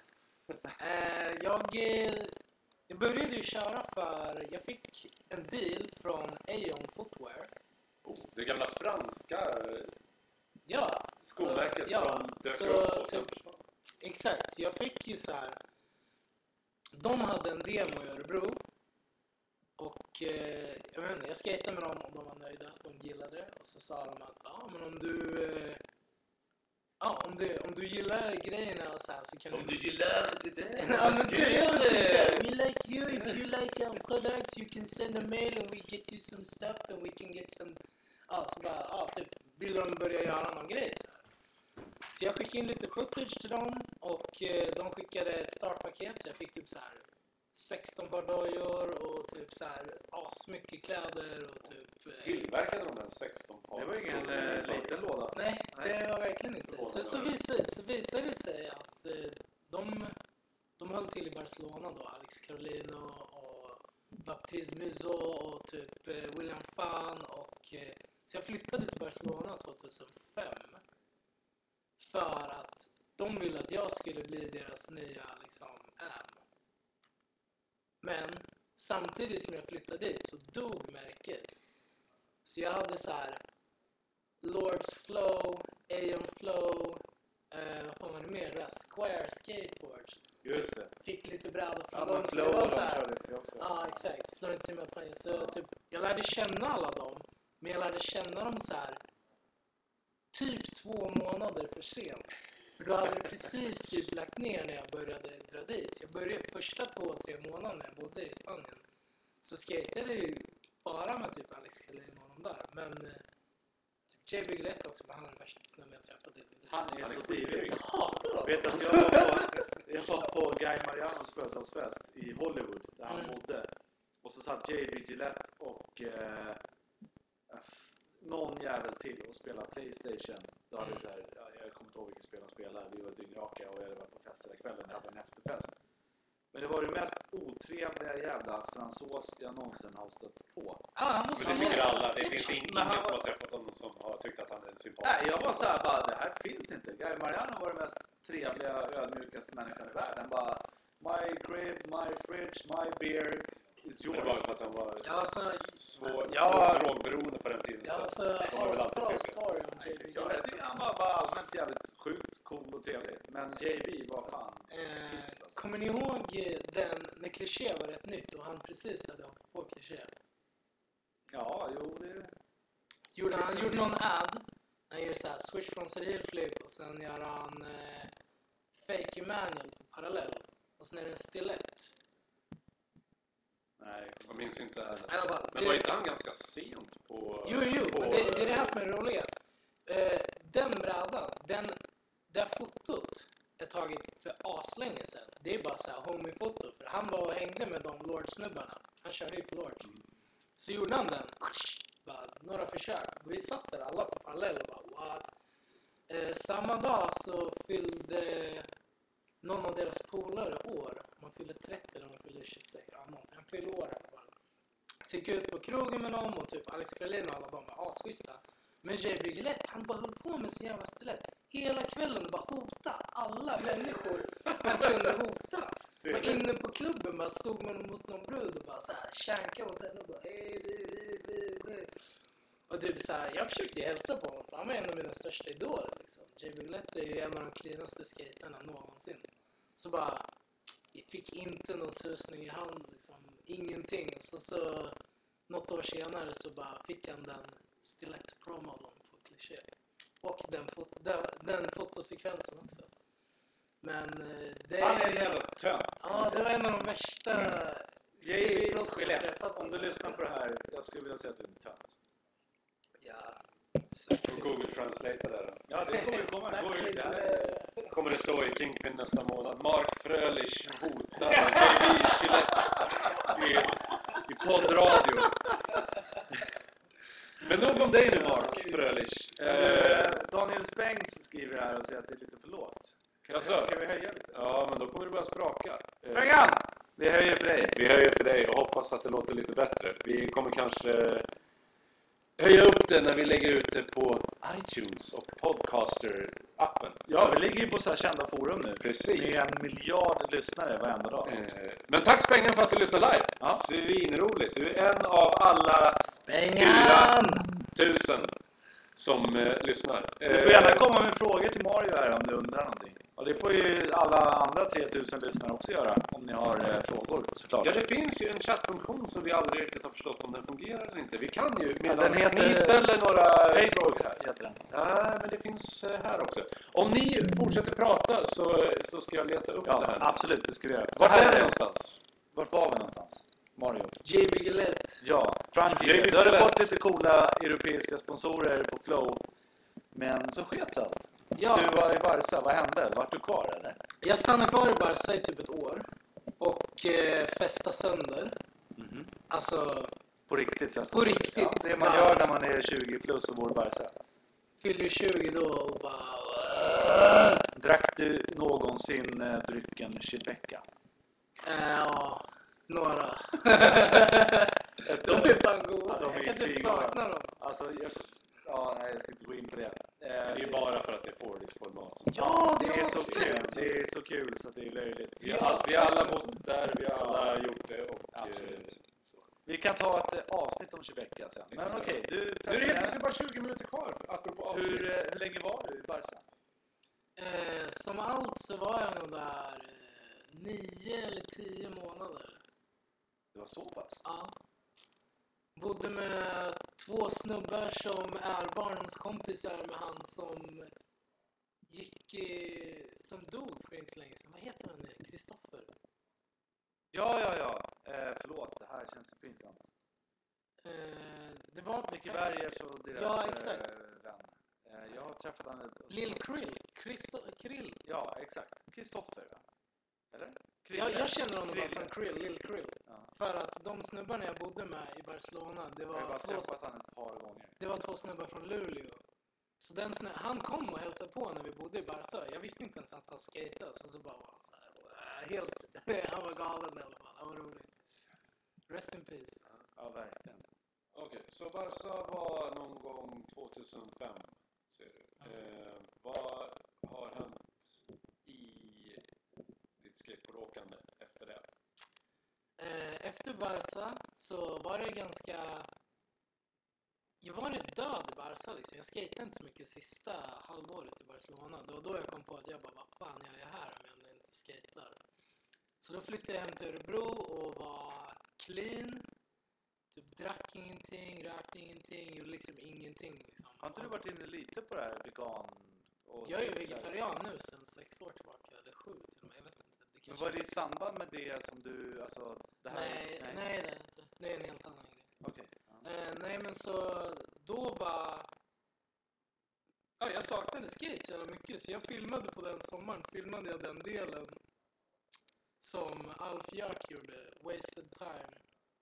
Jag började ju köra jag fick en deal från Aeon Footwear. Det gamla franska skomärket som dök upp och sen försvann. Exakt, jag fick ju så här. De hade en demo i Örebro. Och jag skejtade med dem och de var nöjda. De gillade det. Och så sa de att men om du gillar grejerna och så här så kan om du gillar det. We like you. If you like our products you can send a mail and we get you some stuff and we can get some... Så bara, typ vill de börja göra någon grej så här. Så jag skickade in lite footage till dem och de skickade ett startpaket så jag fick typ så här 16 par dojor och typ så här asmycket kläder och typ... Tillverkade de en 16 par? Det var ingen liten låda. Nej, det var verkligen inte. Så visade det sig att de höll till i Barcelona då. Alex Carolino och Baptiste Musso och typ William Fan och... Så jag flyttade till Barcelona 2005 för att de ville att jag skulle bli deras nya liksom am. Men samtidigt som jag flyttade dit så dog märket. Så jag hade så här Lords Flow, Aeon Flow, vad fan var det mer? Square Skateboards. Just det. Fick lite brädor från Ja, dem. men Så Flow det var och så de här, körde det också. ja, exakt. Florentino Payne. Så typ, jag lärde känna alla dem. Men jag lärde känna dem så här typ 2 månader för sent. För då hade det precis typ lagt ner när jag började dra dit. Så jag började första 2-3 månader när jag bodde i Spanien. Så skatade ju bara med typ Alex Kalin och de där. Men typ J.B. Gillette också, men han är den värsta snubben jag träffade. Han är så divig. Jag hatar honom. Vet att jag var på Guy Marianos födelsedagsfest i Hollywood där han bodde. Och så satt J.B. Gillette och någon jävel till och spelade PlayStation. Då hade så här, jag kommer inte ihåg vilket spel de spelade. Vi var dyngraka och jag hade varit på fest hela kvällen. Jag hade en efterfest. Men det var det mest otrevliga jävla fransås jag någonsin har stött på. Han Men det tycker alla. Det finns ingen som har träffat honom som har tyckt att han är sympatisk. Nej, jag var såhär bara, det här finns inte. Guy Mariano var den mest trevliga, ödmjukaste människan i världen. Bara, my crib, my fridge, my beer is yours. Det var för att han var svår drogberoende på den tiden. Ja, alltså, de var väl alltid bra trevliga. story om JB. Jag tycker han var bara allmänt jävligt sjukt, cool och trevlig. Men JB var fan piss alltså. Kommer ni ihåg den när Kliché var rätt nytt och han precis hade åkt på Kliché? Ja, jo det... Han gjorde någon ad. Han gör såhär switch från serial flip och sen gör han fake manual på parallell. Och sen är det en stilett. Nej, Jag minns inte. Bara, Men var inte han ganska sent på... Jo, men det är det här som är roligt. Den brädan, det fotot är taget för aslänge sedan. Det är bara så här homie-foto. För han var och hängde med de Lord-snubbarna. Han körde ju för Lord. Så gjorde han den. Bara, några försök. Vi satt där alla på parallell och bara what? Samma dag så fyllde någon av deras polare år. Man fyllde 30 eller man fyllde 26. Ja, någonting. Han fyllde år. Så gick ut på krogen med dem och typ Alex Karolin och alla de var asschyssta. Men J.B. Gillette, han bara höll på med så jävla stilett. Hela kvällen bara hota alla människor man kunde hota. Var inne på klubben, bara stod man mot någon brud och bara såhär känkade mot henne och bara och typ såhär, jag försökte ju hälsa på honom för han var en av mina största idoler liksom. J.B. Gillette är ju en av de cleanaste skaterna någonsin. Så bara, jag fick inte någon susning i hand liksom, ingenting. Så något år senare så bara fick han den Stilett Pro-modellen på Kliché. Och den fotosekvensen också. Men det han är en jävla tönt. Ja, det var en av de värsta JB Gillette, om du lyssnar på det här, jag skulle vilja säga att du är en tönt. Ja. Och Google Translate där. Ja, det kommer Kommer det stå i Kingpin nästa månad. Mark Frölich hotar JB Gillette i poddradio. Men nog om dig nu, Mark Frölich. Daniel Spengs skriver här och säger att det är lite för lågt. Kan vi höja lite? Ja, men då kommer det börja spraka. Spengan! Vi höjer för dig. Vi höjer för dig och hoppas att det låter lite bättre. Vi kommer kanske höja upp det när vi lägger ut det på iTunes och Podcaster-appen. Ja, vi ligger ju på så här kända forum nu. Precis. Med 1 miljard lyssnare varenda dag. Men tack Spengan för att du lyssnar live. Ja. Svinroligt. Du är en av alla Spengan! 4000 som lyssnar. Du får gärna komma med frågor till Mario här om du undrar någonting. Och det får ju alla andra 3000 lyssnare också göra om ni har frågor såklart. Ja, det finns ju en chattfunktion som vi aldrig riktigt har förstått om den fungerar eller inte. Vi kan ju, medan den heter ni ställer några Facebook frågor. heter den. Nej, men det finns här också. Om ni fortsätter prata så ska jag leta upp det här. Absolut, det ska vi göra. Vart är det någonstans? Vart var vi någonstans? Mario. JB Gillette. Ja, Frankrike. Du hade fått lite coola europeiska sponsorer på Flow. Men så skets allt. Ja. Du var i Barca, vad hände? Vart du kvar eller? Jag stannade kvar i Barca i typ ett år. Och festa sönder. Alltså, På riktigt fast. På riktigt. Ja, det man gör när man är 20 plus och bor i Barca. fyllde 20 då och bara... Drack du någonsin drycken Chibecca? Ja, några. De är fan goda. Ja, de är jag kan typ svingoda. sakna dem. Alltså, jag ska inte gå in på det. Det är ju bara för att det får ditt format. Ja, det är så kul. Det är så kul så att det är löjligt. Vi har alla bott där, vi har alla gjort det. Och, så. Vi kan ta ett avsnitt om Chibecca sen. Men okej, nu är det helt plötsligt bara 20 minuter kvar, apropå avsnitt. Hur länge var du i Barca? Som allt så var jag nog där 9 eller 10 månader. Det var så pass? Ja. Bodde med 2 snubbar som är barndomskompisar med han som som dog för inte så länge sedan. Vad heter han nu? Kristoffer? Ja. Förlåt, det här känns pinsamt. Det var... Micke Bergers och deras Ja, exakt. vän. Jag har träffat honom. Lill Krill. Krill. Ja, exakt. Kristoffer, va? Eller? Jag känner honom bara Krille. som Krill, Lill Krill. Ja. För att de snubbarna jag bodde med i Barcelona, Jag har bara träffat honom ett par gånger. det var 2 snubbar från Luleå. Så han kom och hälsade på när vi bodde i Barca. Jag visste inte ens att han skejtade. Så bara var han så här, helt... han var galen i alla fall. Han var rolig. Rest in peace. Ja, verkligen. Okej, så Barca var någon gång 2005, ser du. Vad har hänt i ditt skateboardåkande efter det? Efter Barca så var det ganska... Jag var rätt död i Barca liksom. Jag skejtade inte så mycket sista halvåret i Barcelona. Det var då jag kom på att jag bara, vad fan gör jag här om jag inte skejtar? Så då flyttade jag hem till Örebro och var clean. Typ drack ingenting, rökte ingenting, gjorde liksom ingenting liksom. Har inte du varit inne lite på det här vegan? Och Jag är ju vegetarian nu sedan 6 år tillbaka, eller 7 till och med, jag vet inte. Men var det i samband med det som du, alltså det här? Nej, det är det inte. Det är en helt annan grej. Okej. Ja. Nej men så då bara... Ja, jag saknade skate så jävla mycket så jag filmade på den sommaren. Filmade jag den delen som Alf Jörk gjorde, Wasted Time.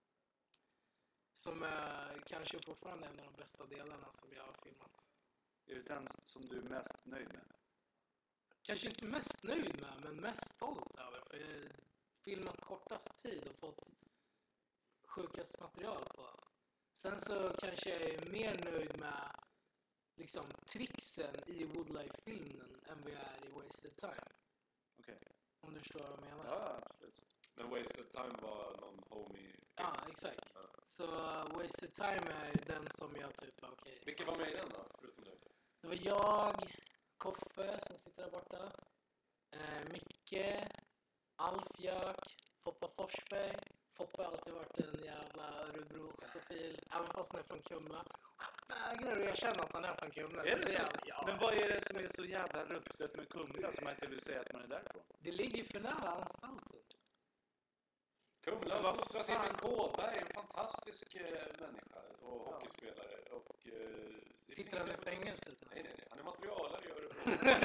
Som är kanske fortfarande en av de bästa delarna som jag har filmat. Är det den som du är mest nöjd med? Kanske inte mest nöjd med, men mest stolt över. För jag har filmat kortast tid och fått sjukast material på. Sen så kanske jag är mer nöjd med liksom tricksen i Woodlife-filmen än vad jag är i Wasted Time. Okej. Om du förstår vad jag menar. Ja, absolut. Men Wasted Time var någon homie. Ja, exakt. Ja. Så Wasted Time är den som jag typ, okej. Vilka var med i den då, förutom du? Det var jag, Koffe som sitter där borta, Micke, Alf Jörk, Foppa Forsberg. Foppa har alltid varit en jävla Örebro-stofil, även fast han är från Kumla. Han vägrar att erkänna att han är från Kumla. Är det så? Ja. Men vad är det som är så jävla ruttet med Kumla som man inte vill säga att man är därifrån? Det ligger för nära anstalten. Kumla Men har vad fostrat fan? Emil Kåberg, en fantastisk människa och hockeyspelare. Och, Sitter han i fängelset? Nej. Han är materialare i Örebro.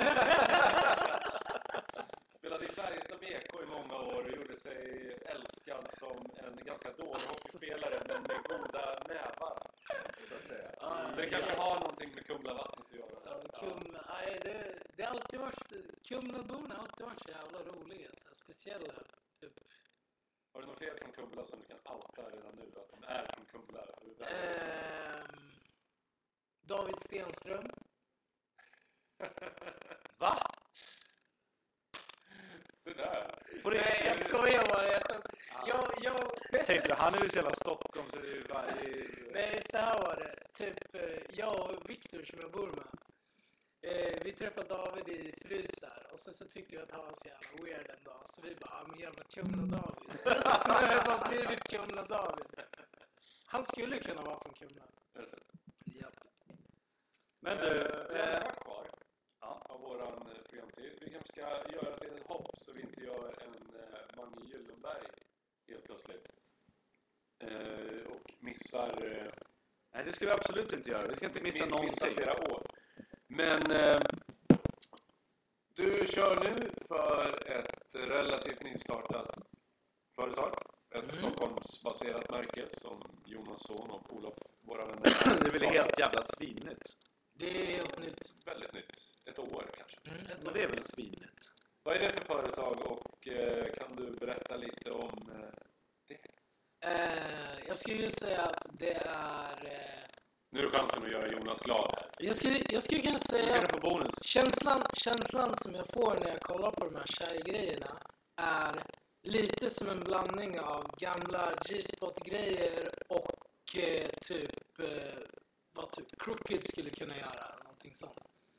Spelade i Färjestad BK i många år och gjorde sig älskad som en ganska dålig hockeyspelare men med goda nävar, så att säga. Så det kanske har någonting med Kumlavattnet att göra. Ja, Kumla, nej, det har alltid varit... Kumlaborna har alltid varit så jävla roliga, så här, speciella. Typ. Har du någon fler från Kumla som du kan outa redan nu att de är från Kumla? David Stenström. Va? Sådär. Nej, jag skojar bara. Jag Tänkte du, han är ju så jävla Stockholm så det är ju varje... Nej, så här var det. Typ, jag och Viktor som jag bor med. Vi träffade David i Frysar och så tyckte vi att han var så jävla weird en dag. Så vi bara, men jävla Kumla-David. Så nu har det bara blivit Kumla-David. Han skulle kunna vara från Kumla. Ja. Men du, vi har en kvart kvar av våran programtid. Vi kanske ska göra ett litet hopp så vi inte gör en Mange Gyllenberg helt plötsligt. Och missar... Nej, det ska vi absolut inte göra. Vi ska inte missa någonting. Missar flera år. Men du kör nu för ett relativt nystartat företag. Ett Stockholmsbaserat märke som Jonas Son och Olof, våra vänner. Det är väl helt jävla svinnytt. Det är helt nytt. Väldigt nytt. Ett år kanske. Men det är väl svinnytt. Vad är det för företag och kan du berätta lite om det? Jag skulle ju säga att det är... Nu är det chansen att göra Jonas glad. Jag skulle kunna Du säga kan att få bonus. känslan som jag får när jag kollar på de här tjejgrejerna är lite som en blandning av gamla G-spot-grejer och typ vad typ Crooked skulle kunna göra, någonting sånt.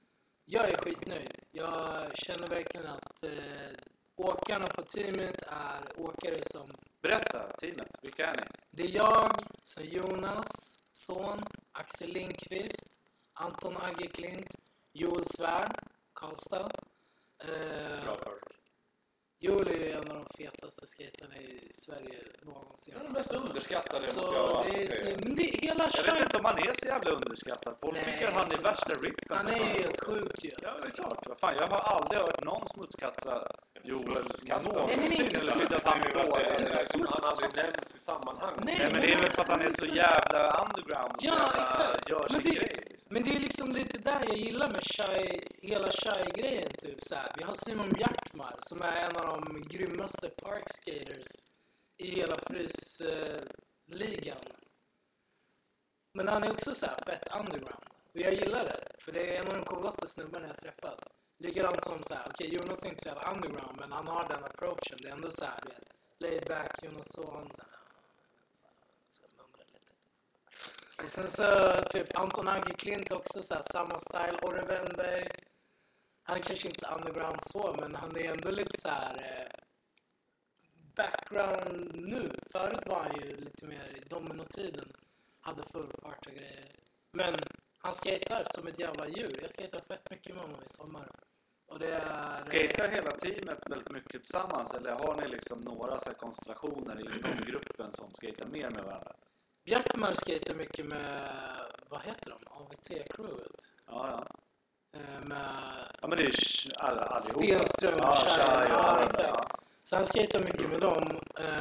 Jag är skitnöjd. Jag känner verkligen att åkarna på teamet är åkare som... Berätta, teamet. Vilka är ni? Det är jag, så Jonas, Son, Axel Lindqvist, Anton Aggeklint, Joel Svärd, Karlstad. Bra folk. Joel är en av de fetaste skaterna i Sverige någonsin. Den mest underskattade måste Så jag det är, säga. men det är hela Jag vet kört. inte om han är så jävla underskattad. Folk Nej, tycker att han är så- värsta rippen. Han är ju helt sjuk ju. Ja, det är klart. Vad fan, jag har aldrig hört någon smutskasta Joels någonsin. Nej, men inte Eller smutskasta. skyddat han är dålig. Han aldrig nämns i sammanhang. Nej, men det är väl för att han är så jävla underground och så Ja, jävla exakt. gör sin Men det- grej. Liksom. Men det är liksom lite där jag gillar med hela Shy-grejen typ så här. Vi har Simon Bjartmar som är en av de grymmaste parkskaters i hela frysligan. Men han är också så här fett underground. Och jag gillar det, för det är en av de coolaste snubbarna jag träffat. Likadant som så här, okej, Jonas är inte så jävla underground, men han har den approachen. Det är ändå så här, du vet, laid back, Jonas Son, så mumla lite. Och sen så typ Anton Aggeklint också så här, samma style, Orre Wennberg. Han kanske inte är så underground så, men han är ändå lite så här background nu. Förut var han ju lite mer i dominotiden. Hade full part och grejer. Men han skater som ett jävla djur. Jag skater fett mycket med honom i sommar. Och det är... Skater hela teamet väldigt mycket tillsammans? Eller har ni liksom några så här konstellationer inom gruppen som skater mer med varandra? Bjartmar skater mycket med... Vad heter de? AVT-crewet. Ja. Med Ja, men det är allihopa. Stenström och Ja, Shai. Shai, Ja, ja, exakt. ja. Så han skater mycket med dem.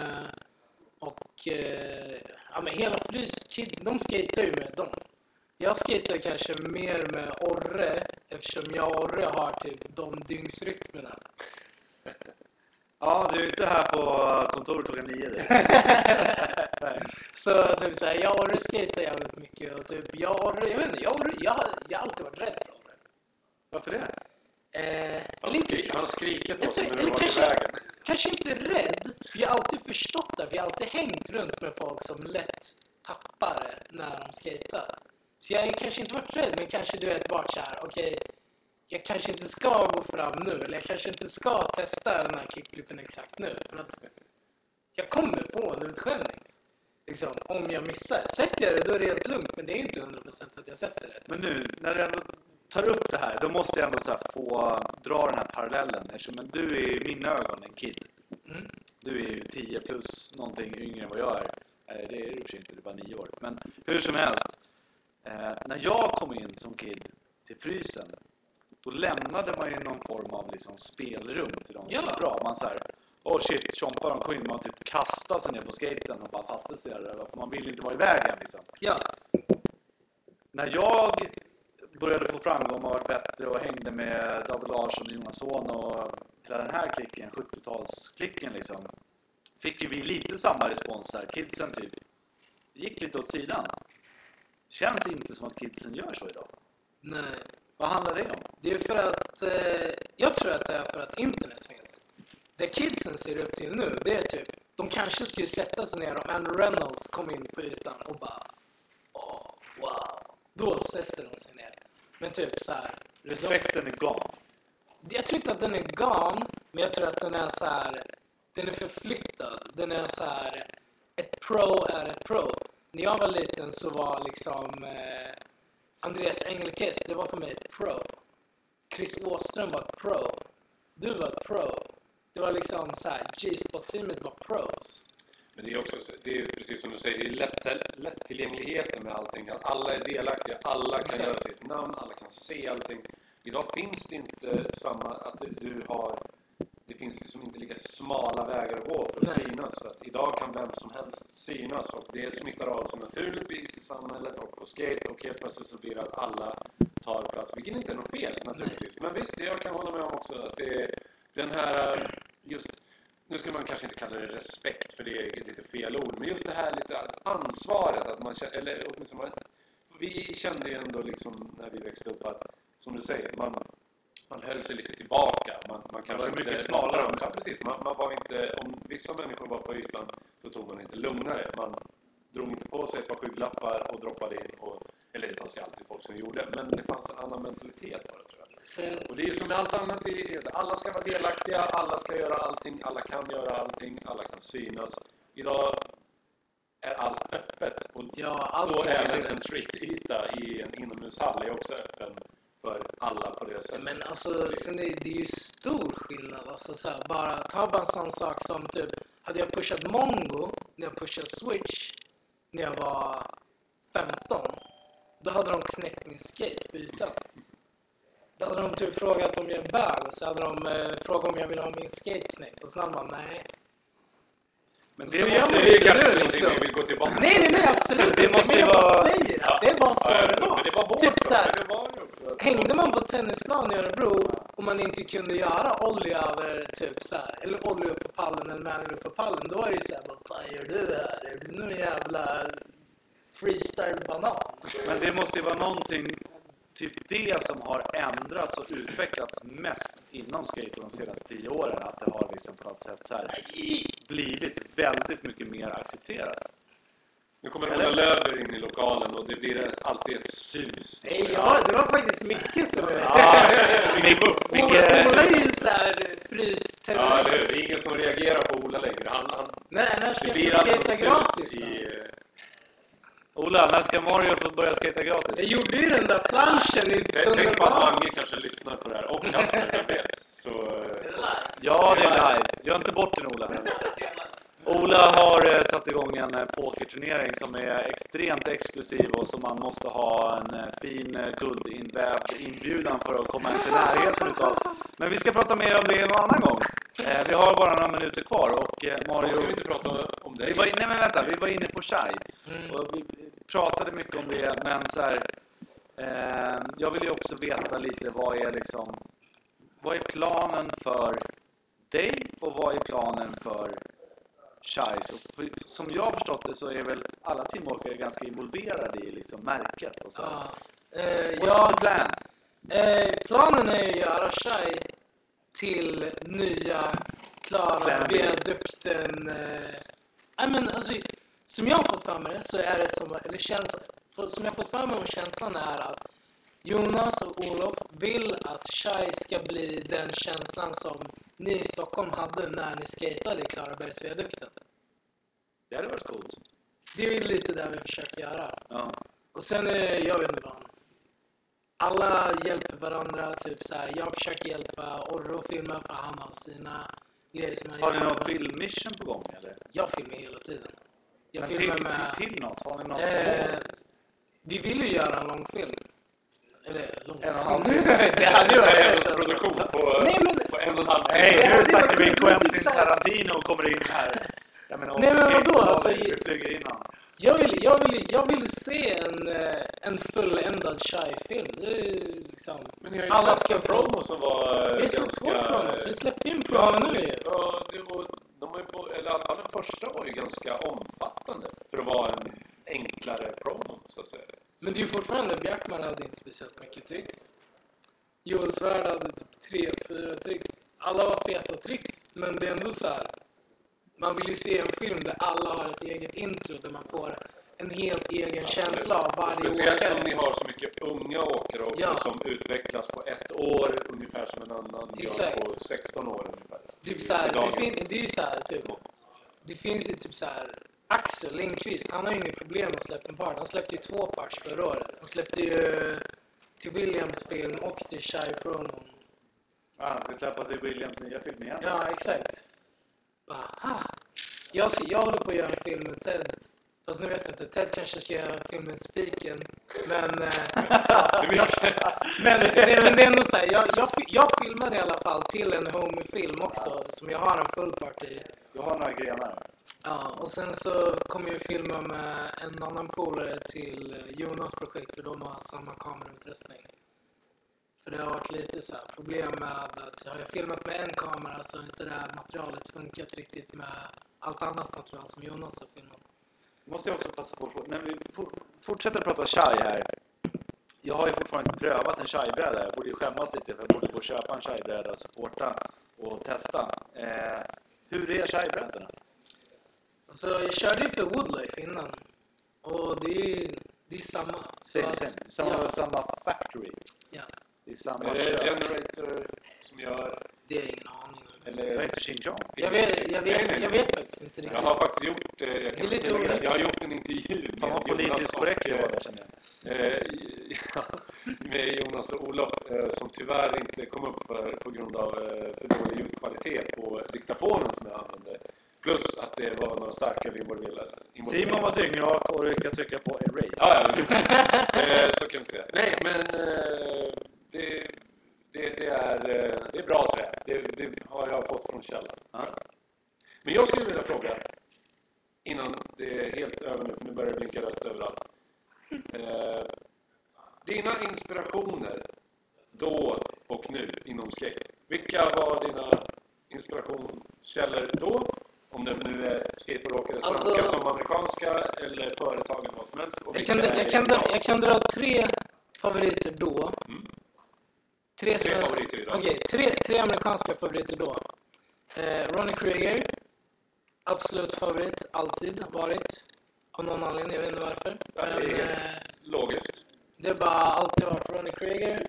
Ja, men hela Fryskids, de skater ju med dem. Jag skater kanske mer med Orre, eftersom jag och Orre har typ de dygnsrytmerna. Ja, du är inte här på kontoret klockan 9. Så typ såhär, jag och Orre skater jävligt mycket. Och typ, jag och Orre, jag vet inte, jag har alltid varit rädd för Orre. Varför det? Lite. Han skrikit Jag åt säger- mig när du eller var i vägen. Kanske inte rädd, för jag har alltid förstått det. Vi har alltid hängt runt med folk som lätt tappar det när de skater. Så jag har kanske inte varit rädd, men kanske du vet bara såhär, okej, jag kanske inte ska gå fram nu, eller jag kanske inte ska testa den här kickflippen exakt nu. För att jag kommer få en utskällning. Liksom, om jag missar. Sätter jag det, då är det helt lugnt, men det är inte 100% att jag sätter det. Men nu, när du ändå tar upp det här, då måste jag ändå så här få dra den här parallellen. Eftersom du är i mina ögon en kid. Mm. Du är ju 10 plus någonting yngre än vad jag är. Det är i och för sig inte, det är bara 9 år. Men hur som helst. När jag kom in som kid till frysen, då lämnade man ju någon form av liksom spelrum till de som var bra. Man såhär, oh shit, chompar de Queen, man typ kastade sig ner på skaten och bara satte sig där. För man ville inte vara i vägen liksom. Ja. När jag började få framgång och var bättre och hängde med David Larsson och Jonas Son och hela den här klicken, 70-talsklicken liksom, fick ju vi lite samma respons här. Kidsen typ gick lite åt sidan. Känns inte som att kidsen gör så idag. Nej. Vad handlar det om? Det är för att, jag tror att det är för att internet finns. Det kidsen ser upp till nu, det är typ, de kanske skulle sätta sig ner om Andrew Reynolds kom in på ytan och bara, åh, wow. Då sätter de sig ner. Men typ så här. Respekten är gone. Jag tror inte att den är gone, men jag tror att den är så här, den är förflyttad. Den är så här, ett pro är ett pro. När jag var liten så var liksom Andreas Engelkes, det var för mig ett pro. Chris Åström var ett pro. Du var ett pro. Det var liksom så här, G-spot-teamet var pros. Men det är också, det är precis som du säger, det är lättillgängligheten med allting. Att alla är delaktiga, alla kan göra sitt namn, alla kan se allting. Idag finns det inte samma, att du har, det finns liksom inte lika smala vägar att gå för att synas. Så att idag kan vem som helst synas och det smittar av sig naturligtvis i samhället och på skate. Och helt plötsligt så blir det att alla tar plats, vilket inte är något fel naturligtvis. Men visst, jag kan hålla med om också att det är den här, just, nu ska man kanske inte kalla det respekt för det är ett lite fel ord, men just det här lite ansvaret att man känner, eller åtminstone vi kände ju ändå liksom när vi växte upp att, som du säger, man höll sig lite tillbaka. Man kanske var mycket inte smalare också. Ja, precis. Man var inte, om vissa människor var på ytan så tog man inte lugnare. Man drog inte på sig ett par skygglappar och droppade in. Eller det fanns ju alltid folk som gjorde. Men det fanns en annan mentalitet bara, tror jag. Och det är som med allt annat, alla ska vara delaktiga, alla ska göra allting, alla kan göra allting, alla kan synas. Idag är allt öppet. Och så även en streetyta i en inomhushall är också öppen för alla på det sättet. Men alltså, sen det är ju stor skillnad. Alltså, så här, ta bara en sån sak som typ, hade jag pushat Mongo när jag pushade Switch när jag var 15, då hade de knäckt min skate på ytan. Då hade de typ frågat om jag är bög, och så hade de frågat om jag ville ha min skate knäckt. Och så hade man, nej. Men det måste ju kanske liksom. Vi vill gå tillbaka. Nej, absolut. Det måste men jag bara säger att det var så det var. Men det var hårt, typ så här, det var ju också. hängde man på tennisplan i Örebro och man inte kunde göra ollie över typ så här, eller ollie upp på pallen eller manning upp på pallen, då är det ju såhär, vad gör du här? Är du någon jävla freestyle-banan? Men det måste ju vara någonting, typ det som har ändrats och utvecklats mest inom skate de senaste 10 åren, att det har liksom på något sätt så här blivit väldigt mycket mer accepterat. Nu kommer Ola Löber in i lokalen och det blir alltid ett sus. Nej, ja, det var faktiskt mycket så. Ja, Ola är ju såhär frysterrorist. Ja, det är ingen som reagerar på Ola längre. Nej, när ska det jag blir få alltid skejta något gratis sus då? Ola, när ska Mario få börja skejta gratis? Jag gjorde ju den där planschen i Tänk på att tunnelbanan. Mange kanske lyssnar på det här och Kasper, jag vet. Så, Ja, det är live. Gör inte bort den, Ola. Ola har satt igång en pokerturnering som är extremt exklusiv och som man måste ha en fin guldinvävd inbjudan för att komma ens i närheten utav. Men vi ska prata mer om det en annan gång. Vi har bara några minuter kvar och Mario... ska vi inte prata om det? Vi var inne på Shai. Och vi pratade mycket om det, men så här, jag vill ju också veta lite vad är planen för dig och vad är planen för Shai? Så som jag har förstått det så är väl alla teamåkare ganska involverade i liksom märket och så. What's the plan? Planen är att göra Shai till nya klara viadukten. Men alltså, som jag har fått fram det så är det som jag har fått fram och känslan är att Jonas och Olof vill att Shai ska bli den känslan som ni i Stockholm hade när ni skatade i Klarabergsviadukten. Det hade varit coolt. Det är ju lite där vi försöker göra. Ja. Och sen, jag vet inte vad. Alla hjälper varandra, typ så här. Jag försöker hjälpa Orro att filma för han har sina grejer som han Har ni gör. någon filmmission på gång eller? Jag filmar hela tiden. Jag Men filmar med... till något? Har ni något? Vi vill ju göra en lång film. Eller lång film. Det hade ju varit produktion på 1,5 timme. Nej, nu snackar vi typ Quentin Tarantino kommer in här. Jag menar, nej, men vadå? Alltså, vi flyger innan. Jag vill se en fulländad Shai-film. Det är liksom... Men ni har ju alla släppt en promo som var vi släppte två promos. Vi släppte ju en promo nu. Ja, de var ju eller alla den första var ju ganska omfattande för att vara en enklare promo, så att säga. Men det är ju fortfarande, Björkman hade inte speciellt mycket tricks. Joel Svärd hade typ 3-4 tricks. Alla var feta tricks, men det är ändå så här. Man vill ju se en film där alla har ett eget intro, där man får en helt egen känsla av varje speciellt åkare. som ni har så mycket unga åkare också som utvecklas på 1 år ungefär som en annan gör på 16 år ungefär. Typ så här, det är ju så här, typ. Det finns ju typ så här. Axel Lindqvist, han har ju inget problem att släppa en part. Han släppte ju 2 parts förra året. Han släppte ju till Williams film och till Shai promon. Ja, han ska släppa till Williams nya film igen. Ja, exakt. Jag håller på att göra en film med Ted. Fast nu vet jag inte, Ted kanske ska göra en film med Spiken. Men det är ändå så här, jag filmar i alla fall till en homie-film också, som jag har en full part i. Du har några grenar. Ja, och sen så kommer jag filma med en annan polare till Jonas projekt, för de har samma kamerautrustning. För det har varit lite så här problem med att har jag filmat med en kamera så har inte det här materialet funkat riktigt med allt annat material som Jonas har filmat. Måste jag också passa på när vi fortsätter prata Shai här. Jag har ju fortfarande inte prövat en Shai-bräda. Jag borde ju skämmas lite för jag borde gå och köpa en Shai-bräda och supporta och testa. Hur är Shai-brädorna? Alltså jag körde ju för Woodlife innan. Och det är samma. Samma factory. Ja. Det är samma Är det kök. Generator som gör... Det har jag ingen aning om. Det är Eller... inte Xing Chong. Jag vet faktiskt inte riktigt. Jag har faktiskt gjort... Det är lite olika. jag har gjort en intervju Fan vad politiskt korrekt jag var där, känner jag. Med Jonas och Olof som tyvärr inte kom upp på grund av för dålig ljudkvalitet på diktafonen som jag använde. Plus att det var några starkare involverade. Simon var dyngrak och jag kan trycka på erase. Ja. Så kan vi säga. Nej, men det är bra trä. Det har jag fått från källan. Ja. Men jag skulle vilja fråga innan det är helt över nu, för nu börjar det blinka rött överallt. Dina inspirationer då och nu inom skate. Vilka var dina inspirationskällor då? Om det nu är skateboardåkare svenska som amerikanska eller företagen vad som helst. Jag kan dra 3 favoriter då. Tre favoriter idag. Okej, tre amerikanska favoriter då. Ronnie Krieger. Absolut favorit, alltid varit. Av någon anledning, jag vet inte varför. Ja, det är helt logiskt. Det har bara alltid varit Ronnie Krieger.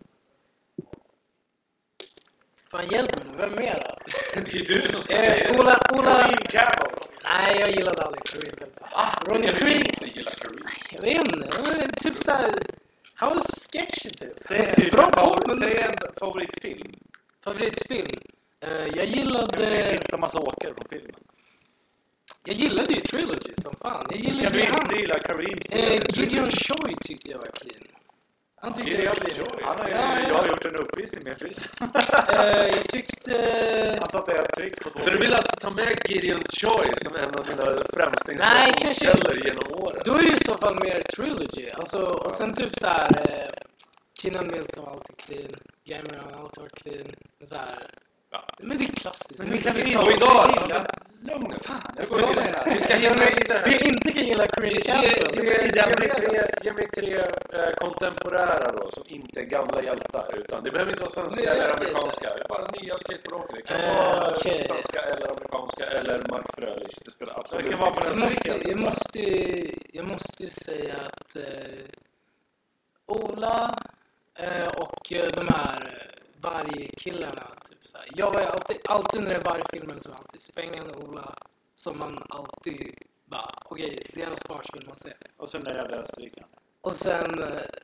Fan, hjälp mig nu, vem är det? Det är du som ska säga det. Ola... Nej, jag gillade aldrig Kareem. Ronnie Krieger inte gillar Kareem. Jag vet inte, det var typ såhär... Han var sketchy typ. Säg typ en favoritfilm. Favoritfilm? Jag Jag gillade... hitta massa åkare från filmen. Jag gillade ju Trilogy som fan. Jag Kan gillade du han. inte gilla Kareem? Gideon Choi tyckte jag var clean. Han tyckte jag var clean. Jag har gjort en uppvisning med frys. Jag tyckte... Han sa att det är ett trick på 2. Så du vill alltså ta med Gideon Choi som en av dina främsta Nej, inspirationskällor genom åren? Då är det i så fall mer Trilogy. Alltså, och sen typ så här... Keenan Milton var alltid clean. Gamer har alltid varit clean. Så här... Ja. Men det är klassiskt. Men vi kan Mycket inte tal. Och idag... gilla. Lugn. Fan, Jag går vidare. Vi ska hinna vidare. Vi inte kan gilla Kareem Campbell. Ge mig tre kontemporära då, som inte är gamla hjältar. Utan det behöver inte vara svenska Nya eller skater. amerikanska. Det är bara nya skateboardåkare. Det kan vara Okej. svenska eller amerikanska eller Mark Frölich. Det spelar absolut Det kan vara ingen från roll. Jag måste säga att Ola och de här vargkillarna typ så här. Jag var ju alltid när det var vargfilmen så var alltid Spengan och Ola som man alltid bara okej, deras parts vill man se. Och sen är jag Österrike. Och sen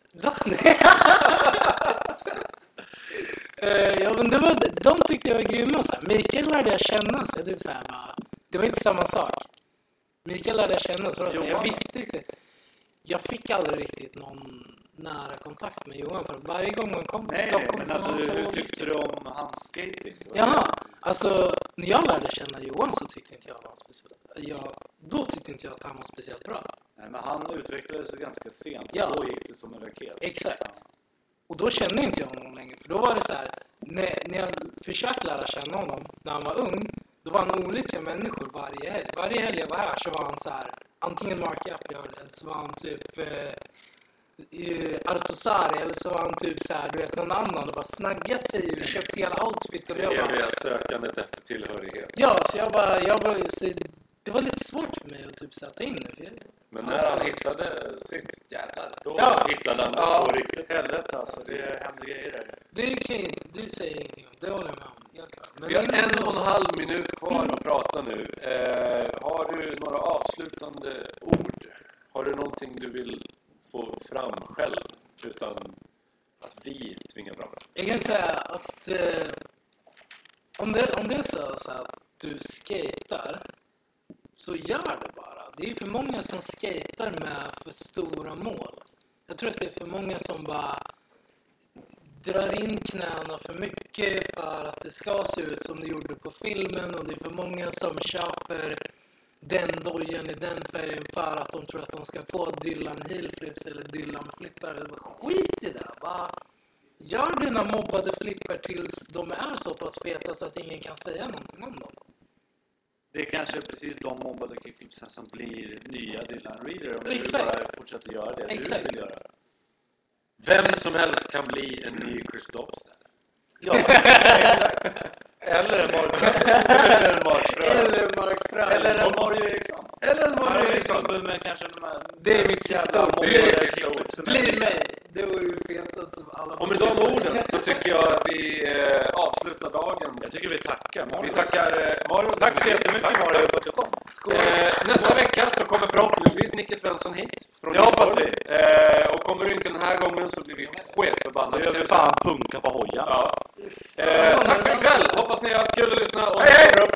ja, men de tyckte jag var grymma så här. Mikael lärde jag känna så typ så här bara, det var inte samma sak. Mikael lärde jag känna så jag visste inte. Jag fick aldrig riktigt någon nära kontakt med Johan för varje gång man kom till Stockholm men så alltså var han så hur tyckte du om hans skating? Jaha, alltså när jag lärde känna Johan så tyckte inte jag att han var speciellt. Då tyckte inte jag att han var speciellt bra. Nej, men han utvecklades ganska sent. Ja. Då gick det som en raket. Exakt. Och då kände inte jag honom längre. För då var det så här, när jag försökte lära känna honom när han var ung, då var han olika människor varje helg. Varje helg jag var här så var han så här, antingen Mark Appyard eller så var han typ Artosari eller så var han typ så här, du vet, någon annan och bara snaggat sig och köpt hela outfit och Det jag bara, eviga sökandet efter tillhörighet. ja, så jag bara så det var lite svårt för mig att typ sätta in det. För jag, Men när han hittade sitt jävlar, då Ja. hittade han det Ja, på riktigt. helvete alltså. Det händer grejer där. det säger jag ingenting om. Det håller jag med om, helt klart. Men Vi har innan 1,5 minut kvar att prata nu. Har du några avslutande ord? Har du någonting du vill få fram själv utan att vi tvingar fram det? Jag kan säga att om det är så att du skater så gör det bara. Det är för många som skater med för stora mål. Jag tror att det är för många som bara drar in knäna för mycket för att det ska se ut som det gjorde på filmen, och det är för många som köper den dojan i den färgen för att de tror att de ska få Dylan Heelflips eller Dylan Flippar. Skit i det! Bara gör dina mobbade flippar tills de är så pass feta så att ingen kan säga någonting om dem. Det är kanske precis de mobbade kickflipsen som blir nya Dylan Reader om Exakt. du bara fortsätter göra det Exakt. du vill göra. Vem som helst kan bli en ny Chris Lobster. Ja, exakt. Eller en Mark Eller en Mark Eller Eller en Mario Eriksson. Eller en Mario Eriksson. Men kanske de här... Det är mitt sista ord. Bli mig! Det vore ju fetast av alla. Och med de orden så tycker jag att vi avslutar dagen. Jag tycker vi tackar Mario. Vi tackar Mario. Tack så jättemycket Mario för att du kom. Nästa vecka så kommer förhoppningsvis Nicke Svensson hit. Det hoppas vi. Och kommer du inte den här gången så blir vi sketförbannade. Då gör vi fan punka på hojar. Ja. Tack för ikväll. Hoppas ni har haft kul att lyssna. Och hej!